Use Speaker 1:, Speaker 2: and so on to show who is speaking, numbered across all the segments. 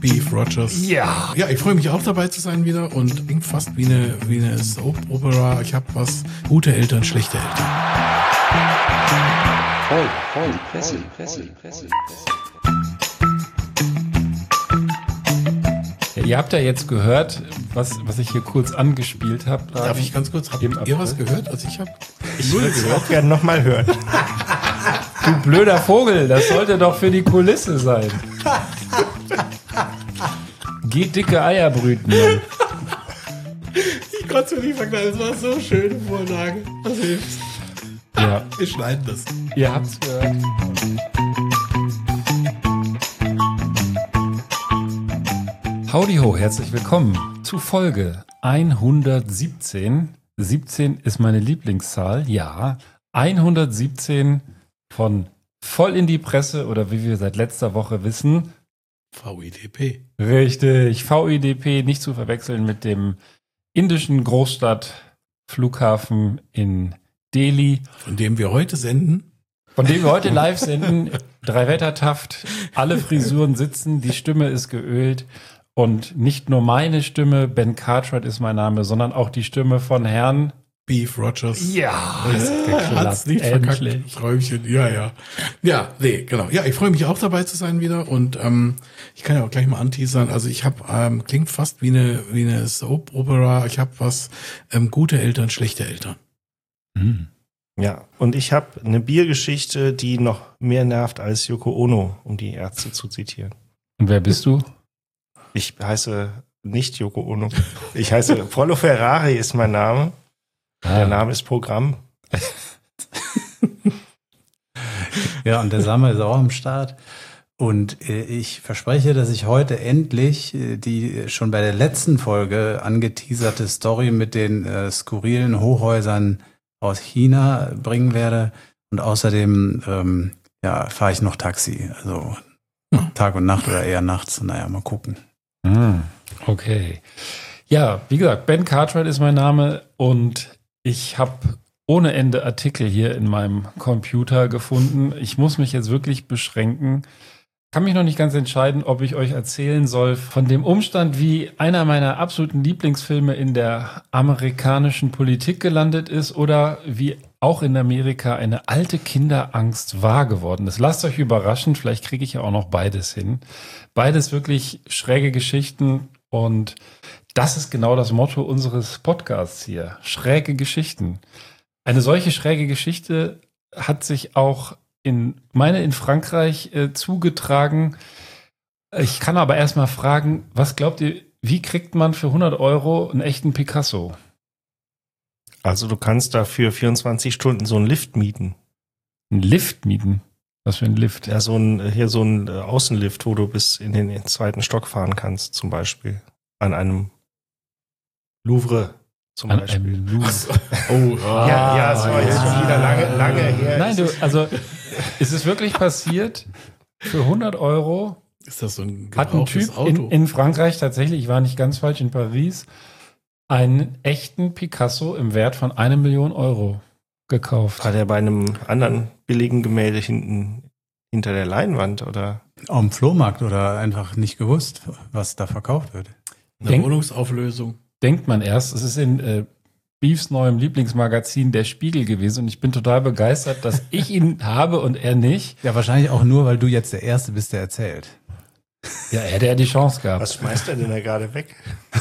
Speaker 1: Beef Rogers.
Speaker 2: Ja.
Speaker 1: Ja, ich freue mich auch dabei zu sein wieder und klingt fast wie eine Soap Opera. Ich habe was. Gute Eltern, schlechte Eltern.
Speaker 3: Voll, Presse.
Speaker 2: Ja, ihr habt ja jetzt gehört, was ich hier kurz angespielt habe.
Speaker 1: Darf ich ganz kurz? Habt ihr was gehört? Also ich habe
Speaker 4: würde es auch gerne nochmal hören.
Speaker 2: Du blöder Vogel, das sollte doch für die Kulisse sein. Geh dicke Eier brüten. Mann.
Speaker 1: Ich konnte es mir nicht verknallen, es war so schöne Vorlage. Was hilft's?
Speaker 2: Ja,
Speaker 1: Wir schneiden das.
Speaker 2: ihr habt's gehört. Howdy ho, herzlich willkommen zu Folge 117. 17 ist meine Lieblingszahl, ja. 117 von Voll in die Presse oder wie wir seit letzter Woche wissen.
Speaker 1: VIDP.
Speaker 2: Richtig, VIDP, nicht zu verwechseln mit dem indischen Großstadtflughafen in Delhi.
Speaker 1: Von dem wir heute senden.
Speaker 2: Von dem wir heute live senden, Drei-Wetter-Taft, alle Frisuren sitzen, die Stimme ist geölt und nicht nur meine Stimme, Ben Cartwright ist mein Name, sondern auch die Stimme von Herrn
Speaker 1: Beef Rogers.
Speaker 2: Ja,
Speaker 1: Hat's nicht verkackt. Träumchen, ja. Ja, nee, genau. Ja, ich freue mich auch dabei zu sein wieder und ich kann ja auch gleich mal anteasern. Also ich habe, klingt fast wie eine Soap Opera. Ich habe was, gute Eltern, schlechte Eltern.
Speaker 4: Ja, und ich habe eine Biergeschichte, die noch mehr nervt als Yoko Ono, um die Ärzte zu zitieren.
Speaker 2: Und wer bist du?
Speaker 4: Ich heiße nicht Yoko Ono. Ich heiße Prollo Ferrari ist mein Name. Der Name ist Programm.
Speaker 5: Ja, und der Sammer ist auch am Start. Und ich verspreche, dass ich heute endlich die schon bei der letzten Folge angeteaserte Story mit den skurrilen Hochhäusern aus China bringen werde. Und außerdem fahre ich noch Taxi. Also Tag und Nacht oder eher nachts. Naja, mal gucken.
Speaker 2: Okay. Ja, wie gesagt, Ben Cartwright ist mein Name und ich habe ohne Ende Artikel hier in meinem Computer gefunden. Ich muss mich jetzt wirklich beschränken. Kann mich noch nicht ganz entscheiden, ob ich euch erzählen soll von dem Umstand, wie einer meiner absoluten Lieblingsfilme in der amerikanischen Politik gelandet ist oder wie auch in Amerika eine alte Kinderangst wahr geworden ist. Lasst euch überraschen, vielleicht kriege ich ja auch noch beides hin. Beides wirklich schräge Geschichten und das ist genau das Motto unseres Podcasts hier. Schräge Geschichten. Eine solche schräge Geschichte hat sich auch in Frankreich zugetragen. Ich kann aber erstmal fragen, was glaubt ihr, wie kriegt man für 100 Euro einen echten Picasso?
Speaker 4: Also du kannst dafür 24 Stunden so einen Lift mieten.
Speaker 2: Einen Lift mieten? Was für ein Lift?
Speaker 4: Ja, so ein Außenlift, wo du bis in den zweiten Stock fahren kannst, zum Beispiel. An einem Louvre zum Beispiel.
Speaker 2: Einem Louvre.
Speaker 4: Ja, so ist schon wieder lange her.
Speaker 2: Nein, ist es wirklich passiert? Für 100 Euro
Speaker 1: Ist das so ein
Speaker 2: hat ein Typ
Speaker 1: Auto?
Speaker 2: in Frankreich tatsächlich, ich war nicht ganz falsch, in Paris, einen echten Picasso im Wert von 1 Million Euro gekauft.
Speaker 4: War der bei einem anderen billigen Gemälde hinter der Leinwand, oder?
Speaker 5: Am Flohmarkt oder einfach nicht gewusst, was da verkauft wird.
Speaker 1: Eine Wohnungsauflösung.
Speaker 2: Denkt man erst, es ist in Beefs neuem Lieblingsmagazin Der Spiegel gewesen und ich bin total begeistert, dass ich ihn habe und er nicht.
Speaker 5: Ja, wahrscheinlich auch nur, weil du jetzt der Erste bist, der erzählt.
Speaker 2: Ja, er hätte ja die Chance gehabt.
Speaker 4: Was schmeißt er denn da gerade weg?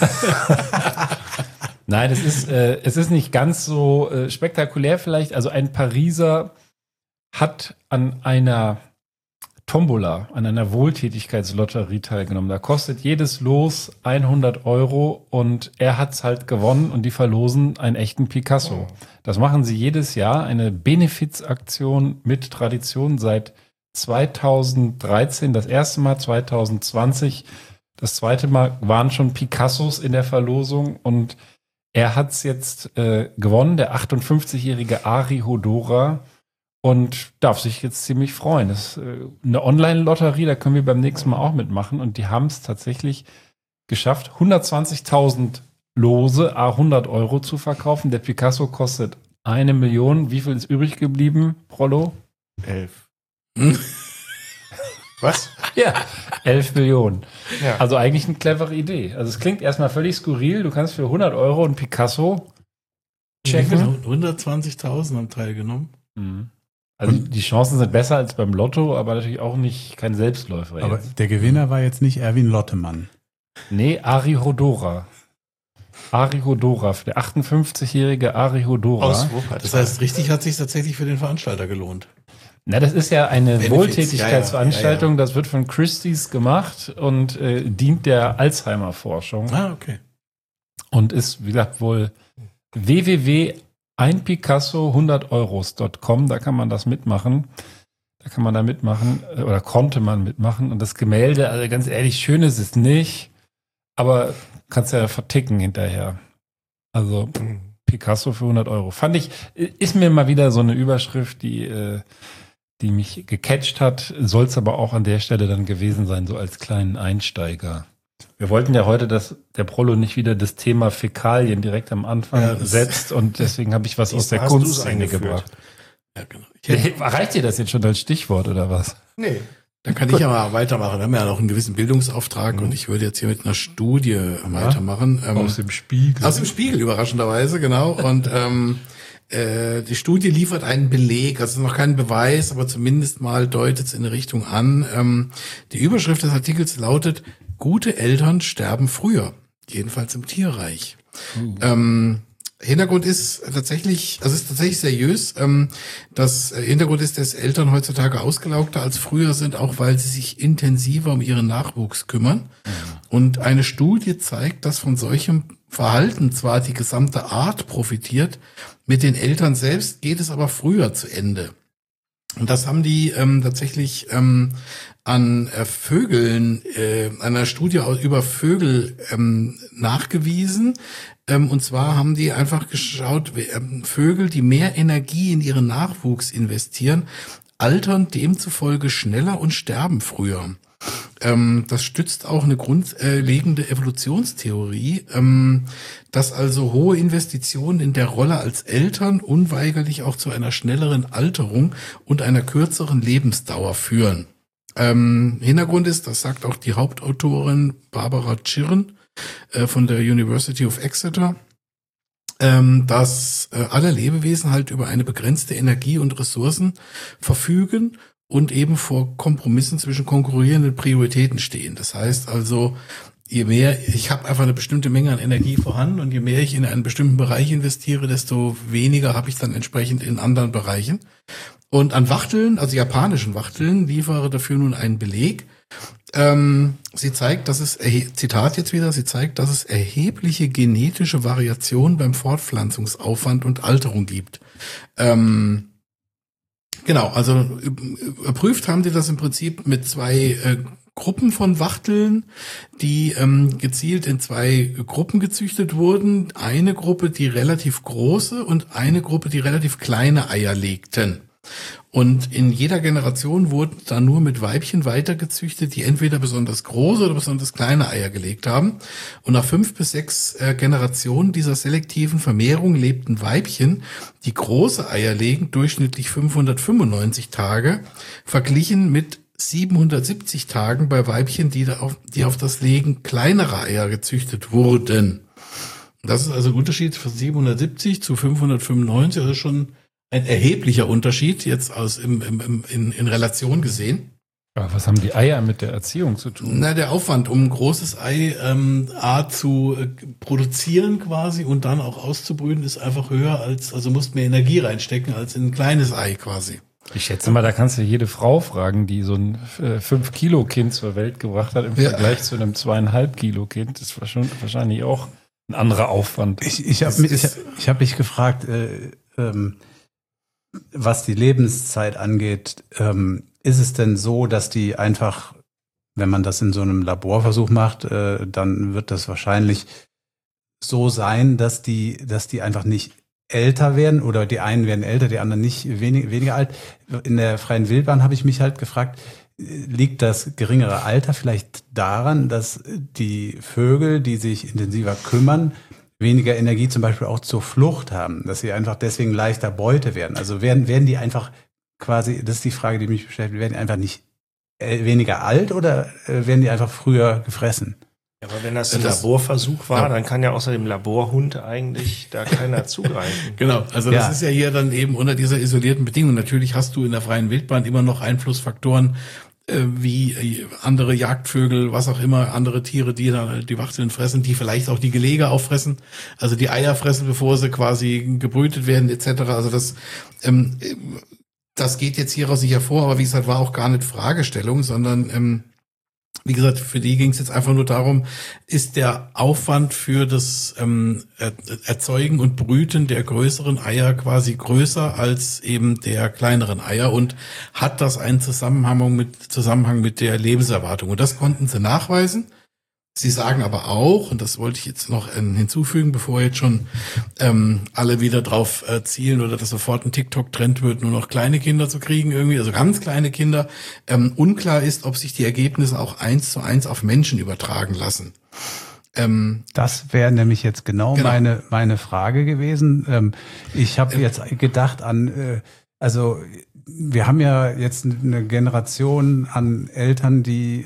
Speaker 2: Nein, es ist nicht ganz so spektakulär vielleicht. Also ein Pariser hat an einer Tombola, an einer Wohltätigkeitslotterie teilgenommen. Da kostet jedes Los 100 Euro und er hat's halt gewonnen und die verlosen einen echten Picasso. Das machen sie jedes Jahr, eine Benefizaktion mit Tradition seit 2013, das erste Mal 2020, das zweite Mal waren schon Picassos in der Verlosung und er hat's jetzt gewonnen, der 58-jährige Ari Hodora. Und darf sich jetzt ziemlich freuen. Das ist eine Online-Lotterie, da können wir beim nächsten Mal auch mitmachen. Und die haben es tatsächlich geschafft, 120.000 Lose, 100 Euro zu verkaufen. Der Picasso kostet 1 Million. Wie viel ist übrig geblieben, Prollo?
Speaker 4: 11. Was?
Speaker 2: Ja, 11 Millionen.
Speaker 4: Ja.
Speaker 2: Also eigentlich eine clevere Idee. Also es klingt erstmal völlig skurril. Du kannst für 100 Euro ein Picasso checken.
Speaker 1: 120.000 haben teilgenommen.
Speaker 2: Also die Chancen sind besser als beim Lotto, aber natürlich auch nicht kein Selbstläufer.
Speaker 5: Aber
Speaker 2: jetzt.
Speaker 5: der Gewinner war jetzt nicht Erwin Lottemann.
Speaker 2: Nee, Ari Hodora. Der 58-jährige Ari Hodora.
Speaker 4: Aus Wuppertal.
Speaker 1: Das heißt, richtig hat sich tatsächlich für den Veranstalter gelohnt.
Speaker 2: Na, das ist ja eine
Speaker 1: Benefits,
Speaker 2: Wohltätigkeitsveranstaltung.
Speaker 1: ja.
Speaker 2: Das wird von Christie's gemacht und dient der Alzheimer-Forschung.
Speaker 1: Ah, okay.
Speaker 2: Und ist, wie gesagt, wohl www.einpicasso100euros.com. Da kann man das mitmachen. Da kann man da mitmachen oder konnte man mitmachen. Und das Gemälde, also ganz ehrlich, schön ist es nicht, aber kannst ja verticken hinterher. Also Picasso für 100 Euro. Fand ich, ist mir mal wieder so eine Überschrift, die mich gecatcht hat. Soll es aber auch an der Stelle dann gewesen sein, so als kleinen Einsteiger. Wir wollten ja heute, dass der Prollo nicht wieder das Thema Fäkalien direkt am Anfang setzt und deswegen habe ich was aus der
Speaker 4: hast du's
Speaker 2: Kunstszene
Speaker 4: eingeführt.
Speaker 2: gebracht.
Speaker 1: Ja, genau.
Speaker 2: Reicht dir das jetzt schon als Stichwort oder was?
Speaker 4: Nee.
Speaker 1: Dann kann ich ja mal weitermachen. Wir haben ja noch einen gewissen Bildungsauftrag und ich würde jetzt hier mit einer Studie weitermachen.
Speaker 2: Aus dem Spiegel.
Speaker 1: Aus dem Spiegel, überraschenderweise, genau. Und die Studie liefert einen Beleg, also noch keinen Beweis, aber zumindest mal deutet es in eine Richtung an. Die Überschrift des Artikels lautet: Gute Eltern sterben früher, jedenfalls im Tierreich. Hintergrund ist tatsächlich, also ist tatsächlich seriös. Das Hintergrund ist, dass Eltern heutzutage ausgelaugter als früher sind, auch weil sie sich intensiver um ihren Nachwuchs kümmern. Und eine Studie zeigt, dass von solchem Verhalten zwar die gesamte Art profitiert, mit den Eltern selbst geht es aber früher zu Ende. Und das haben die tatsächlich an Vögeln, einer Studie über Vögel nachgewiesen. Und zwar haben die einfach geschaut, Vögel, die mehr Energie in ihren Nachwuchs investieren, altern demzufolge schneller und sterben früher. Das stützt auch eine grundlegende Evolutionstheorie, dass also hohe Investitionen in der Rolle als Eltern unweigerlich auch zu einer schnelleren Alterung und einer kürzeren Lebensdauer führen. Hintergrund ist, das sagt auch die Hauptautorin Barbara Chirn von der University of Exeter, dass alle Lebewesen halt über eine begrenzte Energie und Ressourcen verfügen und eben vor Kompromissen zwischen konkurrierenden Prioritäten stehen. Das heißt also, je mehr, ich habe einfach eine bestimmte Menge an Energie vorhanden und je mehr ich in einen bestimmten Bereich investiere, desto weniger habe ich dann entsprechend in anderen Bereichen. Und an Wachteln, also japanischen Wachteln, liefere dafür nun einen Beleg. Sie zeigt, dass es, Zitat jetzt wieder, sie zeigt, dass es erhebliche genetische Variationen beim Fortpflanzungsaufwand und Alterung gibt. Genau, also überprüft haben die das im Prinzip mit zwei Gruppen von Wachteln, die gezielt in zwei Gruppen gezüchtet wurden. Eine Gruppe, die relativ große und eine Gruppe, die relativ kleine Eier legten. Und in jeder Generation wurden dann nur mit Weibchen weitergezüchtet, die entweder besonders große oder besonders kleine Eier gelegt haben. Und nach 5 bis 6 Generationen dieser selektiven Vermehrung lebten Weibchen, die große Eier legen, durchschnittlich 595 Tage, verglichen mit 770 Tagen bei Weibchen, die auf das Legen kleinerer Eier gezüchtet wurden. Das ist also ein Unterschied von 770 zu 595, also schon ein erheblicher Unterschied jetzt in Relation gesehen.
Speaker 2: Aber was haben die Eier mit der Erziehung zu tun?
Speaker 1: Na, der Aufwand, um ein großes Ei zu produzieren quasi und dann auch auszubrüten, ist einfach höher also musst mehr Energie reinstecken als in ein kleines Ei quasi.
Speaker 2: Ich schätze mal, da kannst du jede Frau fragen, die so ein 5-Kilo-Kind zur Welt gebracht hat im Vergleich zu einem 2,5-Kilo-Kind. Das war schon wahrscheinlich auch ein anderer Aufwand.
Speaker 5: Ich hab mich gefragt, was die Lebenszeit angeht, ist es denn so, dass die einfach, wenn man das in so einem Laborversuch macht, dann wird das wahrscheinlich so sein, dass die einfach nicht älter werden oder die einen werden älter, die anderen nicht weniger alt. In der freien Wildbahn habe ich mich halt gefragt, liegt das geringere Alter vielleicht daran, dass die Vögel, die sich intensiver kümmern, weniger Energie zum Beispiel auch zur Flucht haben, dass sie einfach deswegen leichter Beute werden. Also werden die einfach quasi, das ist die Frage, die mich beschäftigt, werden die einfach nicht weniger alt oder werden die einfach früher gefressen?
Speaker 4: Ja, aber wenn das ein Laborversuch war, dann kann ja außer dem Laborhund eigentlich da keiner zugreifen.
Speaker 1: Genau, also das ist ja hier dann eben unter dieser isolierten Bedingung. Natürlich hast du in der freien Wildbahn immer noch Einflussfaktoren, wie andere Jagdvögel, was auch immer, andere Tiere, die dann die Wachteln fressen, die vielleicht auch die Gelege auffressen, also die Eier fressen, bevor sie quasi gebrütet werden etc. Also das geht jetzt hieraus nicht hervor, aber wie gesagt, war auch gar nicht Fragestellung, sondern wie gesagt, für die ging es jetzt einfach nur darum, ist der Aufwand für das Erzeugen und Brüten der größeren Eier quasi größer als eben der kleineren Eier und hat das einen Zusammenhang mit der Lebenserwartung. Und das konnten sie nachweisen. Sie sagen aber auch, und das wollte ich jetzt noch hinzufügen, bevor jetzt schon alle wieder drauf zielen oder dass sofort ein TikTok-Trend wird, nur noch kleine Kinder zu kriegen irgendwie, also ganz kleine Kinder. Unklar ist, ob sich die Ergebnisse auch 1:1 auf Menschen übertragen lassen.
Speaker 5: Das wäre nämlich jetzt genau. meine Frage gewesen. Ich habe jetzt gedacht an, also wir haben ja jetzt eine Generation an Eltern, die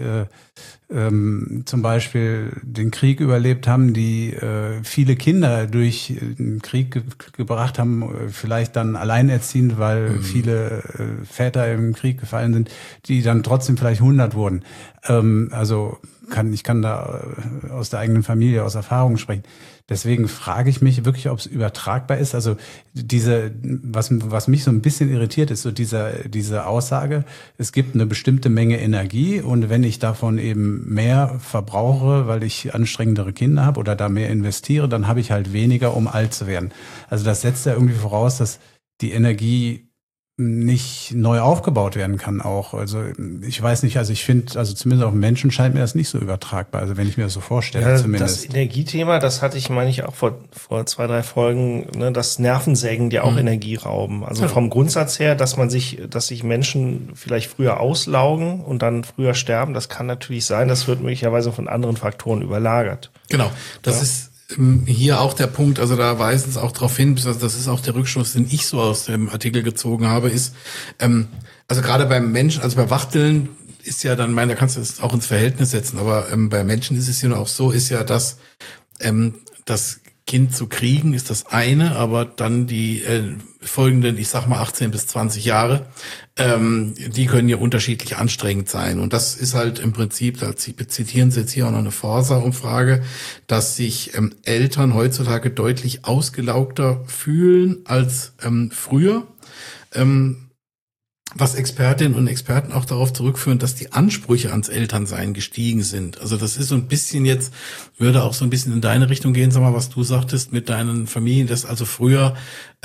Speaker 5: zum Beispiel den Krieg überlebt haben, die viele Kinder durch den Krieg gebracht haben, vielleicht dann alleinerziehend, weil viele Väter im Krieg gefallen sind, die dann trotzdem vielleicht 100 wurden. Ich kann da aus der eigenen Familie, aus Erfahrung sprechen. Deswegen frage ich mich wirklich, ob es übertragbar ist. Also was mich so ein bisschen irritiert, ist so diese Aussage, es gibt eine bestimmte Menge Energie und wenn ich davon eben mehr verbrauche, weil ich anstrengendere Kinder habe oder da mehr investiere, dann habe ich halt weniger, um alt zu werden. Also das setzt ja irgendwie voraus, dass die Energie nicht neu aufgebaut werden kann auch. Also ich weiß nicht, also ich finde, also zumindest auf Menschen scheint mir das nicht so übertragbar, also wenn ich mir das so vorstelle,
Speaker 4: ja,
Speaker 5: zumindest.
Speaker 4: Das Energiethema, das hatte ich, meine ich, auch vor 2-3 Folgen, ne, dass Nervensägen dir auch Energie rauben. Also vom Grundsatz her, dass sich Menschen vielleicht früher auslaugen und dann früher sterben, das kann natürlich sein, das wird möglicherweise von anderen Faktoren überlagert.
Speaker 1: Genau, das ist hier auch der Punkt, also da weisen es auch darauf hin, das ist auch der Rückschluss, den ich so aus dem Artikel gezogen habe, ist, also gerade beim Menschen, also bei Wachteln ist ja dann, da kannst du es auch ins Verhältnis setzen, aber bei Menschen ist es ja auch so, ist ja, dass das Kind zu kriegen ist das eine, aber dann die folgenden, ich sag mal 18 bis 20 Jahre, die können ja unterschiedlich anstrengend sein. Und das ist halt im Prinzip, da zitieren Sie jetzt hier auch noch eine Forsa-Umfrage, dass sich Eltern heutzutage deutlich ausgelaugter fühlen als früher. Was Expertinnen und Experten auch darauf zurückführen, dass die Ansprüche ans Elternsein gestiegen sind. Also das ist so ein bisschen jetzt, würde auch so ein bisschen in deine Richtung gehen, sag mal, was du sagtest mit deinen Familien, dass also früher,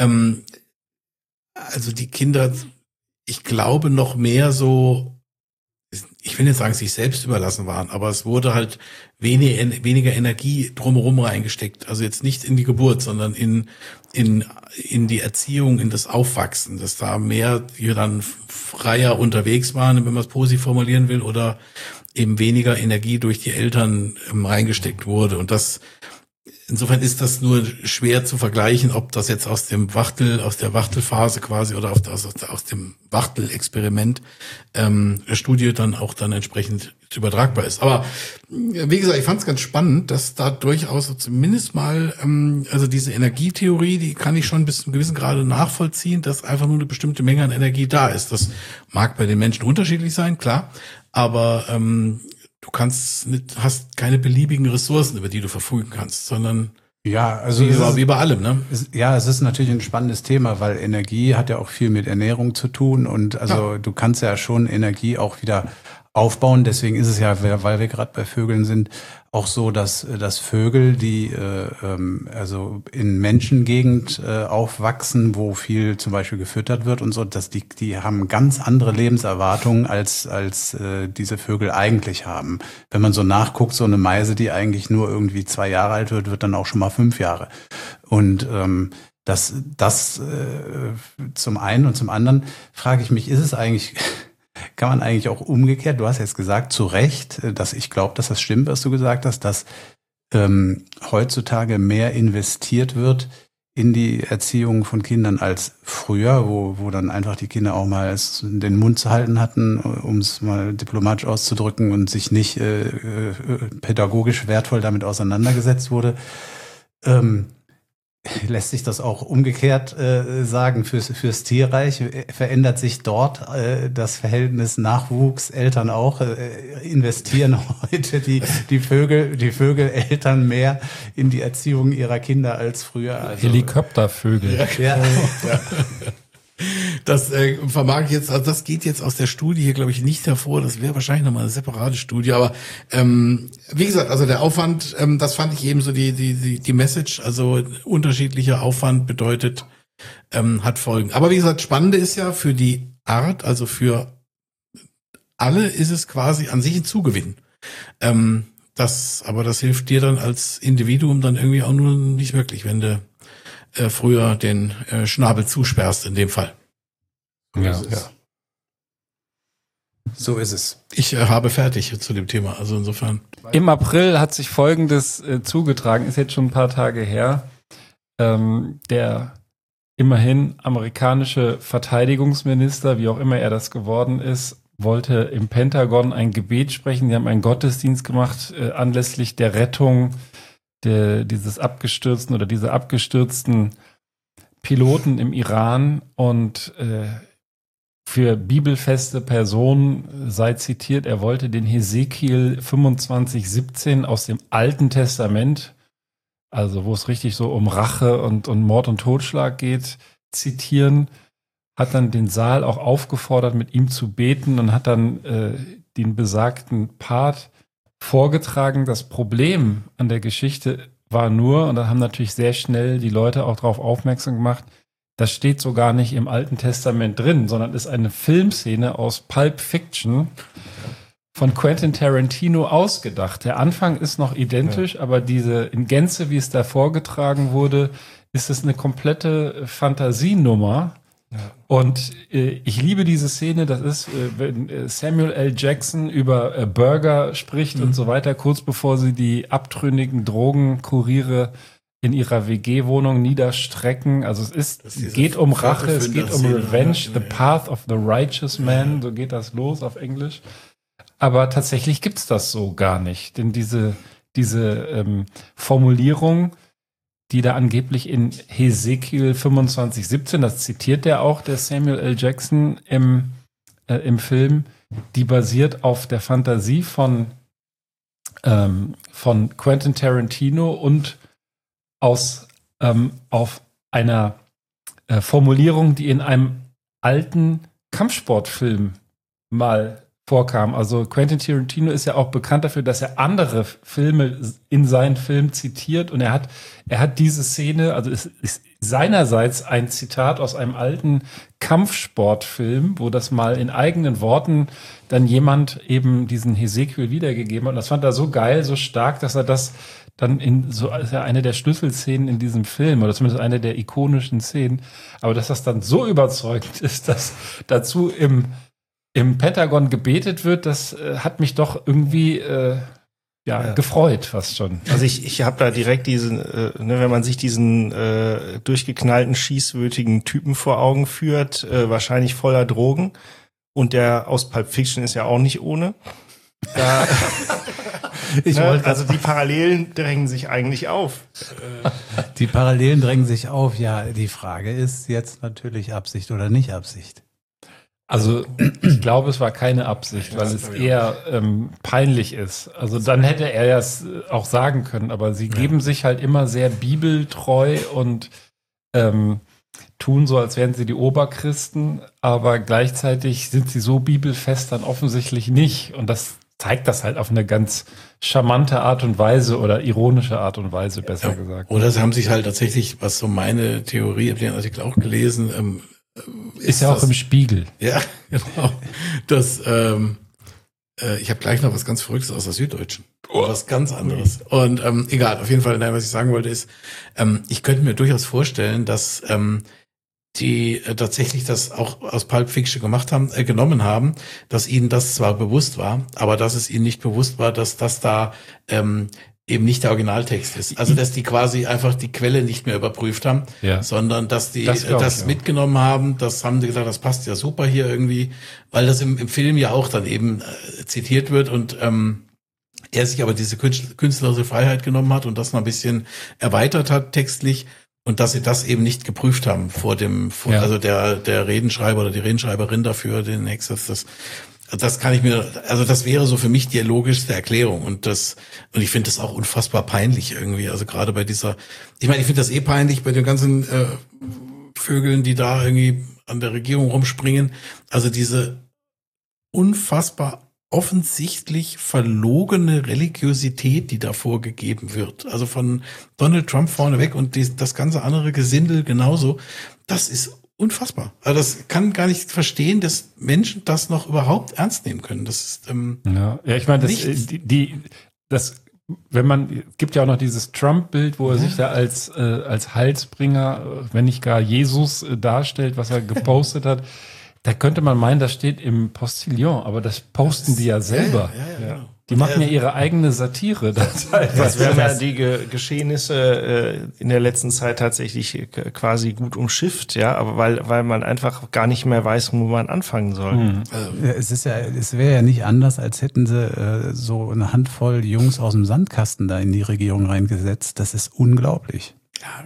Speaker 1: also die Kinder, ich glaube noch mehr so, ich will nicht sagen, sich selbst überlassen waren, aber es wurde halt weniger Energie drumherum reingesteckt. Also jetzt nicht in die Geburt, sondern in die Erziehung, in das Aufwachsen, dass da mehr hier dann freier unterwegs waren, wenn man es positiv formulieren will, oder eben weniger Energie durch die Eltern reingesteckt wurde. Und das, insofern ist das nur schwer zu vergleichen, ob das jetzt aus der Wachtelphase quasi oder aus dem Wachtelexperiment Studie dann entsprechend übertragbar ist. Aber wie gesagt, ich fand es ganz spannend, dass da durchaus so zumindest mal, also diese Energietheorie, die kann ich schon bis zu einem gewissen Grade nachvollziehen, dass einfach nur eine bestimmte Menge an Energie da ist. Das mag bei den Menschen unterschiedlich sein, klar, aber du hast keine beliebigen Ressourcen, über die du verfügen kannst, sondern wie bei allem, ne?
Speaker 5: Es ist natürlich ein spannendes Thema, weil Energie hat ja auch viel mit Ernährung zu tun und du kannst ja schon Energie auch wieder aufbauen. Deswegen ist es ja, weil wir gerade bei Vögeln sind, auch so, dass Vögel, die also in Menschengegend aufwachsen, wo viel zum Beispiel gefüttert wird und so, dass die haben ganz andere Lebenserwartungen als diese Vögel eigentlich haben. Wenn man so nachguckt, so eine Meise, die eigentlich nur irgendwie 2 Jahre alt wird dann auch schon mal 5 Jahre. Und das zum einen und zum anderen frage ich mich, kann man eigentlich auch umgekehrt, du hast jetzt gesagt, zu Recht, dass ich glaube, dass das stimmt, was du gesagt hast, dass heutzutage mehr investiert wird in die Erziehung von Kindern als früher, wo dann einfach die Kinder auch mal den Mund zu halten hatten, um es mal diplomatisch auszudrücken und sich nicht pädagogisch wertvoll damit auseinandergesetzt wurde. Lässt sich das auch umgekehrt sagen, fürs Tierreich verändert sich dort das Verhältnis Nachwuchs-Eltern auch, investieren heute die Vögeleltern mehr in die Erziehung ihrer Kinder als früher.
Speaker 2: Also, Helikoptervögel.
Speaker 5: Ja.
Speaker 1: Das vermag ich jetzt, also das geht jetzt aus der Studie hier, glaube ich, nicht hervor. Das wäre wahrscheinlich nochmal eine separate Studie. Aber wie gesagt, also der Aufwand, das fand ich eben so die Message. Also unterschiedlicher Aufwand bedeutet, hat Folgen. Aber wie gesagt, Spannende ist ja für die Art, also für alle ist es quasi an sich ein Zugewinn. Aber das hilft dir dann als Individuum dann irgendwie auch nur nicht wirklich, wenn du früher den Schnabel zusperrst in dem Fall.
Speaker 2: Ja.
Speaker 5: So ist es.
Speaker 1: Ich habe fertig zu dem Thema, also insofern.
Speaker 2: Im April hat sich Folgendes zugetragen, ist jetzt schon ein paar Tage her. Der immerhin amerikanische Verteidigungsminister, wie auch immer er das geworden ist, wollte im Pentagon ein Gebet sprechen. Die haben einen Gottesdienst gemacht anlässlich der Rettung dieser abgestürzten Piloten im Iran, und für bibelfeste Personen sei zitiert, er wollte den Hesekiel 25,17 aus dem Alten Testament, also wo es richtig so um Rache und Mord und Totschlag geht, zitieren, hat dann den Saal auch aufgefordert, mit ihm zu beten, und hat dann den besagten Part vorgetragen. Das Problem an der Geschichte war nur, und da haben natürlich sehr schnell die Leute auch darauf aufmerksam gemacht, das steht so gar nicht im Alten Testament drin, sondern ist eine Filmszene aus Pulp Fiction von Quentin Tarantino ausgedacht. Der Anfang ist noch identisch, aber diese in Gänze, wie es da vorgetragen wurde, ist es eine komplette Fantasienummer. Ja. Und ich liebe diese Szene, das ist, wenn Samuel L. Jackson über Burger spricht und so weiter, kurz bevor sie die abtrünnigen Drogenkuriere in ihrer WG-Wohnung niederstrecken. Also es geht um Rache, es geht um Revenge, the path of the righteous man, so geht das los auf Englisch. Aber tatsächlich gibt's das so gar nicht, denn diese Formulierung, die da angeblich in Hesekiel 25,17, das zitiert der auch, der Samuel L. Jackson im Film, die basiert auf der Fantasie von Quentin Tarantino und auf einer Formulierung, die in einem alten Kampfsportfilm mal vorkam. Also Quentin Tarantino ist ja auch bekannt dafür, dass er andere Filme in seinen Filmen zitiert, und er hat diese Szene, also es ist seinerseits ein Zitat aus einem alten Kampfsportfilm, wo das mal in eigenen Worten dann jemand eben diesen Hesekiel wiedergegeben hat, und das fand er so geil, so stark, dass er das dann ist ja eine der Schlüsselszenen in diesem Film, oder zumindest eine der ikonischen Szenen, aber dass das dann so überzeugend ist, dass dazu im Pentagon gebetet wird, das hat mich doch irgendwie gefreut fast schon.
Speaker 4: Also ich habe da direkt diesen, wenn man sich diesen durchgeknallten, schießwütigen Typen vor Augen führt, wahrscheinlich voller Drogen, und der aus Pulp Fiction ist ja auch nicht ohne. Da, also die Parallelen drängen sich eigentlich auf.
Speaker 5: Die Parallelen drängen sich auf, ja. Die Frage ist jetzt natürlich Absicht oder nicht Absicht.
Speaker 2: Also ich glaube, es war keine Absicht, weil es eher peinlich ist. Also dann hätte er es auch sagen können, aber sie geben sich halt immer sehr bibeltreu und tun so, als wären sie die Oberchristen, aber gleichzeitig sind sie so bibelfest dann offensichtlich nicht. Und das zeigt das halt auf eine ganz charmante Art und Weise oder ironische Art und Weise, besser gesagt.
Speaker 1: Oder sie haben sich halt tatsächlich, was so meine Theorie, ich habe den Artikel auch gelesen,
Speaker 2: ist ja auch im Spiegel.
Speaker 1: Ja, genau. Ich habe gleich noch was ganz Verrücktes aus der Süddeutschen. Was ganz anderes. Und egal, auf jeden Fall, was ich sagen wollte ist, ich könnte mir durchaus vorstellen, dass die tatsächlich das auch aus Pulp Fiction genommen haben, dass ihnen das zwar bewusst war, aber dass es ihnen nicht bewusst war, dass das da eben nicht der Originaltext ist. Also, dass die quasi einfach die Quelle nicht mehr überprüft haben, sondern dass die das mitgenommen haben. Das haben sie gesagt, das passt ja super hier irgendwie, weil das im Film ja auch dann eben zitiert wird und er sich aber diese künstlerische Freiheit genommen hat und das noch ein bisschen erweitert hat textlich und dass sie das eben nicht geprüft haben also der Redenschreiber oder die Redenschreiberin dafür, den Access, das kann ich mir, also das wäre so für mich die logischste Erklärung und ich finde das auch unfassbar peinlich irgendwie, also gerade bei ich finde das peinlich bei den ganzen Vögeln, die da irgendwie an der Regierung rumspringen, also diese unfassbar offensichtlich verlogene Religiosität, die da vorgegeben wird. Also von Donald Trump vorneweg und das ganze andere Gesindel genauso. Das ist unfassbar. Also das kann gar nicht verstehen, dass Menschen das noch überhaupt ernst nehmen können. Das ist
Speaker 2: ich meine, gibt ja auch noch dieses Trump-Bild, wo er sich da als Heilsbringer, wenn nicht gar Jesus darstellt, was er gepostet hat. Da könnte man meinen, das steht im Postillon, aber das posten die ja selber.
Speaker 1: Ja.
Speaker 2: Die machen ja ihre eigene Satire.
Speaker 4: Das werden ja die Geschehnisse in der letzten Zeit tatsächlich quasi gut umschifft, ja, aber weil man einfach gar nicht mehr weiß, wo man anfangen soll.
Speaker 5: Es wäre ja nicht anders, als hätten sie so eine Handvoll Jungs aus dem Sandkasten da in die Regierung reingesetzt. Das ist unglaublich.
Speaker 1: Ja,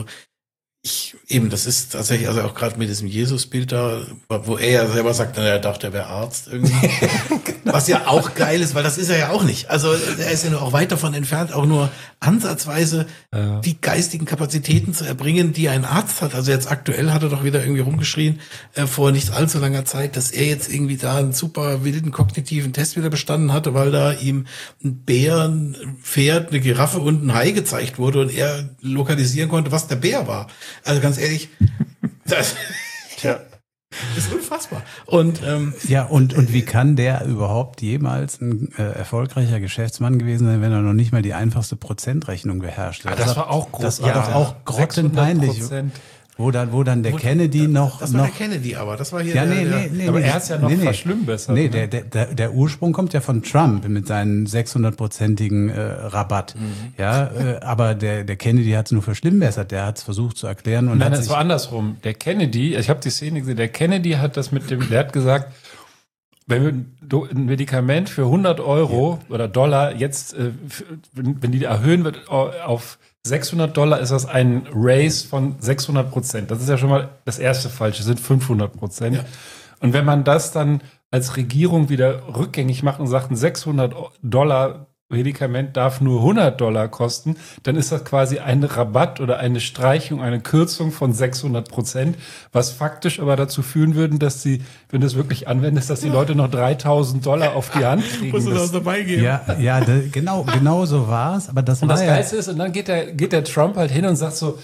Speaker 1: das ist tatsächlich, also auch gerade mit diesem Jesus-Bild da, wo er ja selber sagt, er dachte, er wäre Arzt irgendwie. Genau. Was ja auch geil ist, weil das ist er ja auch nicht. Also er ist ja nur auch weit davon entfernt, auch nur ansatzweise die geistigen Kapazitäten zu erbringen, die ein Arzt hat. Also jetzt aktuell hat er doch wieder irgendwie rumgeschrien, vor nicht allzu langer Zeit, dass er jetzt irgendwie da einen super wilden kognitiven Test wieder bestanden hatte, weil da ihm ein Bär, ein Pferd, eine Giraffe und ein Hai gezeigt wurde und er lokalisieren konnte, was der Bär war. Also ganz ehrlich, das ist unfassbar. Und
Speaker 5: und wie kann der überhaupt jemals ein erfolgreicher Geschäftsmann gewesen sein, wenn er noch nicht mal die einfachste Prozentrechnung beherrscht hat?
Speaker 2: Das war auch groß.
Speaker 5: Das war doch auch grottenpeinlich.
Speaker 2: 600%.
Speaker 5: Wo dann der Kennedy noch...
Speaker 1: Das war der Kennedy, aber das war hier
Speaker 2: aber er ist ja noch verschlimmbessert.
Speaker 5: Nee, der Ursprung kommt ja von Trump mit seinen 600%igen Rabatt. Ja, aber der Kennedy hat es nur verschlimmbessert. Der hat es versucht zu erklären. Und
Speaker 2: Nein, es war andersrum. Der Kennedy, ich habe die Szene gesehen, der Kennedy hat der hat gesagt, wenn wir ein Medikament für 100 Euro oder Dollar jetzt, wenn die erhöhen wird auf $600, ist das ein Raise von 600%. Das ist ja schon mal das erste Falsche, sind 500%. Ja. Und wenn man das dann als Regierung wieder rückgängig macht und sagt, ein $600 Medikament darf nur $100 kosten, dann ist das quasi ein Rabatt oder eine Streichung, eine Kürzung von 600%, was faktisch aber dazu führen würde, dass sie, wenn du es wirklich anwendest, dass die Leute noch $3.000 auf die Hand kriegen.
Speaker 1: Musst du das dabei geben?
Speaker 5: Genau so war es. Aber das
Speaker 2: Geilste ist, und dann geht der Trump halt hin und sagt so,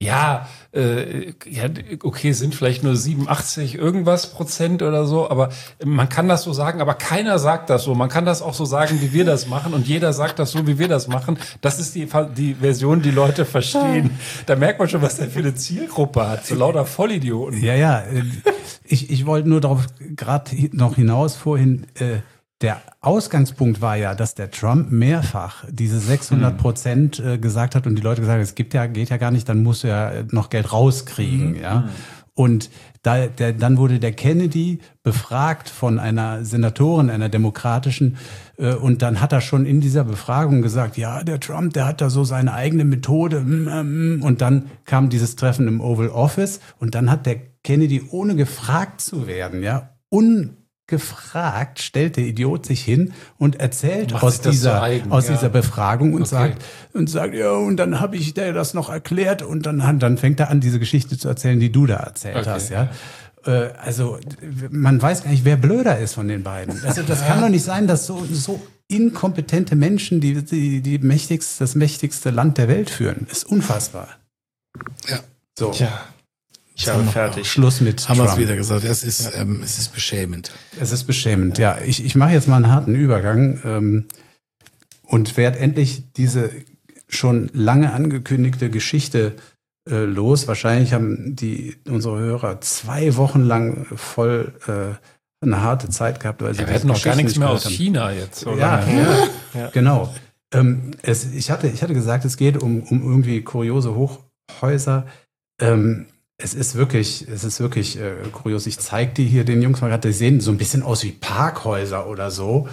Speaker 2: okay, sind vielleicht nur 87 irgendwas Prozent oder so, aber man kann das so sagen, aber keiner sagt das so. Man kann das auch so sagen, wie wir das machen und jeder sagt das so, wie wir das machen. Das ist die Version, die Leute verstehen. Da merkt man schon, was der für eine Zielgruppe hat. So lauter Vollidioten.
Speaker 5: Ja. Ich wollte nur darauf gerade noch hinaus vorhin, der Ausgangspunkt war ja, dass der Trump mehrfach diese 600% gesagt hat und die Leute gesagt haben, geht ja gar nicht, dann musst du ja noch Geld rauskriegen, ja. Und dann wurde der Kennedy befragt von einer Senatorin, einer demokratischen, und dann hat er schon in dieser Befragung gesagt, ja, der Trump, der hat da so seine eigene Methode, und dann kam dieses Treffen im Oval Office und dann hat der Kennedy, ohne gefragt zu werden, ja, gefragt, stellt der Idiot sich hin und erzählt aus dieser Befragung und sagt, ja, und dann habe ich dir das noch erklärt und dann fängt er an, diese Geschichte zu erzählen, die du da erzählt hast, ja. Also, man weiß gar nicht, wer blöder ist von den beiden. Also, das kann doch nicht sein, dass so inkompetente Menschen das mächtigste Land der Welt führen. Ist unfassbar.
Speaker 1: Ja.
Speaker 5: So.
Speaker 4: Tja. Ich habe fertig.
Speaker 5: Schluss mit
Speaker 1: Haben wir es wieder gesagt. Es ist beschämend.
Speaker 5: Es ist beschämend, ja. Ich mache jetzt mal einen harten Übergang und werde endlich diese schon lange angekündigte Geschichte los. Wahrscheinlich haben unsere Hörer 2 Wochen lang voll eine harte Zeit gehabt. Weil sie
Speaker 2: wir hätten noch gar nichts mehr aus China jetzt. Oder?
Speaker 5: Ja, genau. Ich hatte gesagt, es geht um irgendwie kuriose Hochhäuser. Es ist wirklich kurios. Ich zeige die hier den Jungs mal gerade. Die sehen so ein bisschen aus wie Parkhäuser oder so.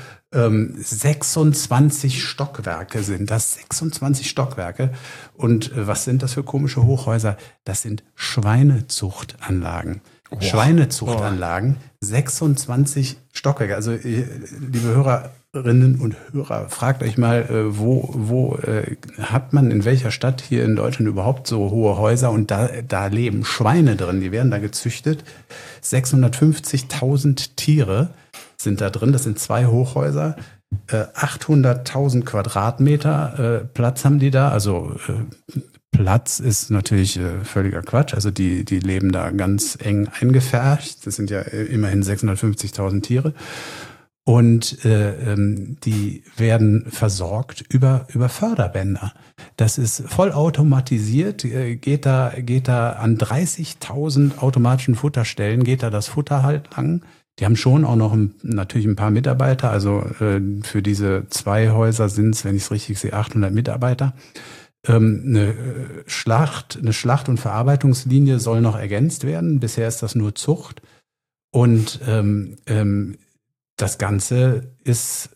Speaker 5: 26 Stockwerke sind das. 26 Stockwerke. Und was sind das für komische Hochhäuser? Das sind Schweinezuchtanlagen. Wow. Schweinezuchtanlagen. 26 Stockwerke. Also, liebe Hörerinnen und Hörer, fragt euch mal, wo hat man in welcher Stadt hier in Deutschland überhaupt so hohe Häuser? Und da leben Schweine drin. Die werden da gezüchtet. 650.000 Tiere sind da drin. Das sind 2 Hochhäuser. 800.000 Quadratmeter Platz haben die da. Also Platz ist natürlich völliger Quatsch. Also die leben da ganz eng eingepfercht. Das sind ja immerhin 650.000 Tiere. Und die werden versorgt über Förderbänder. Das ist vollautomatisiert, geht da an 30.000 automatischen Futterstellen, geht da das Futter halt lang. Die haben schon auch noch natürlich ein paar Mitarbeiter. Also für diese 2 Häuser sind es, wenn ich es richtig sehe, 800 Mitarbeiter. Eine Schlacht- und Verarbeitungslinie soll noch ergänzt werden. Bisher ist das nur Zucht. Und das Ganze ist,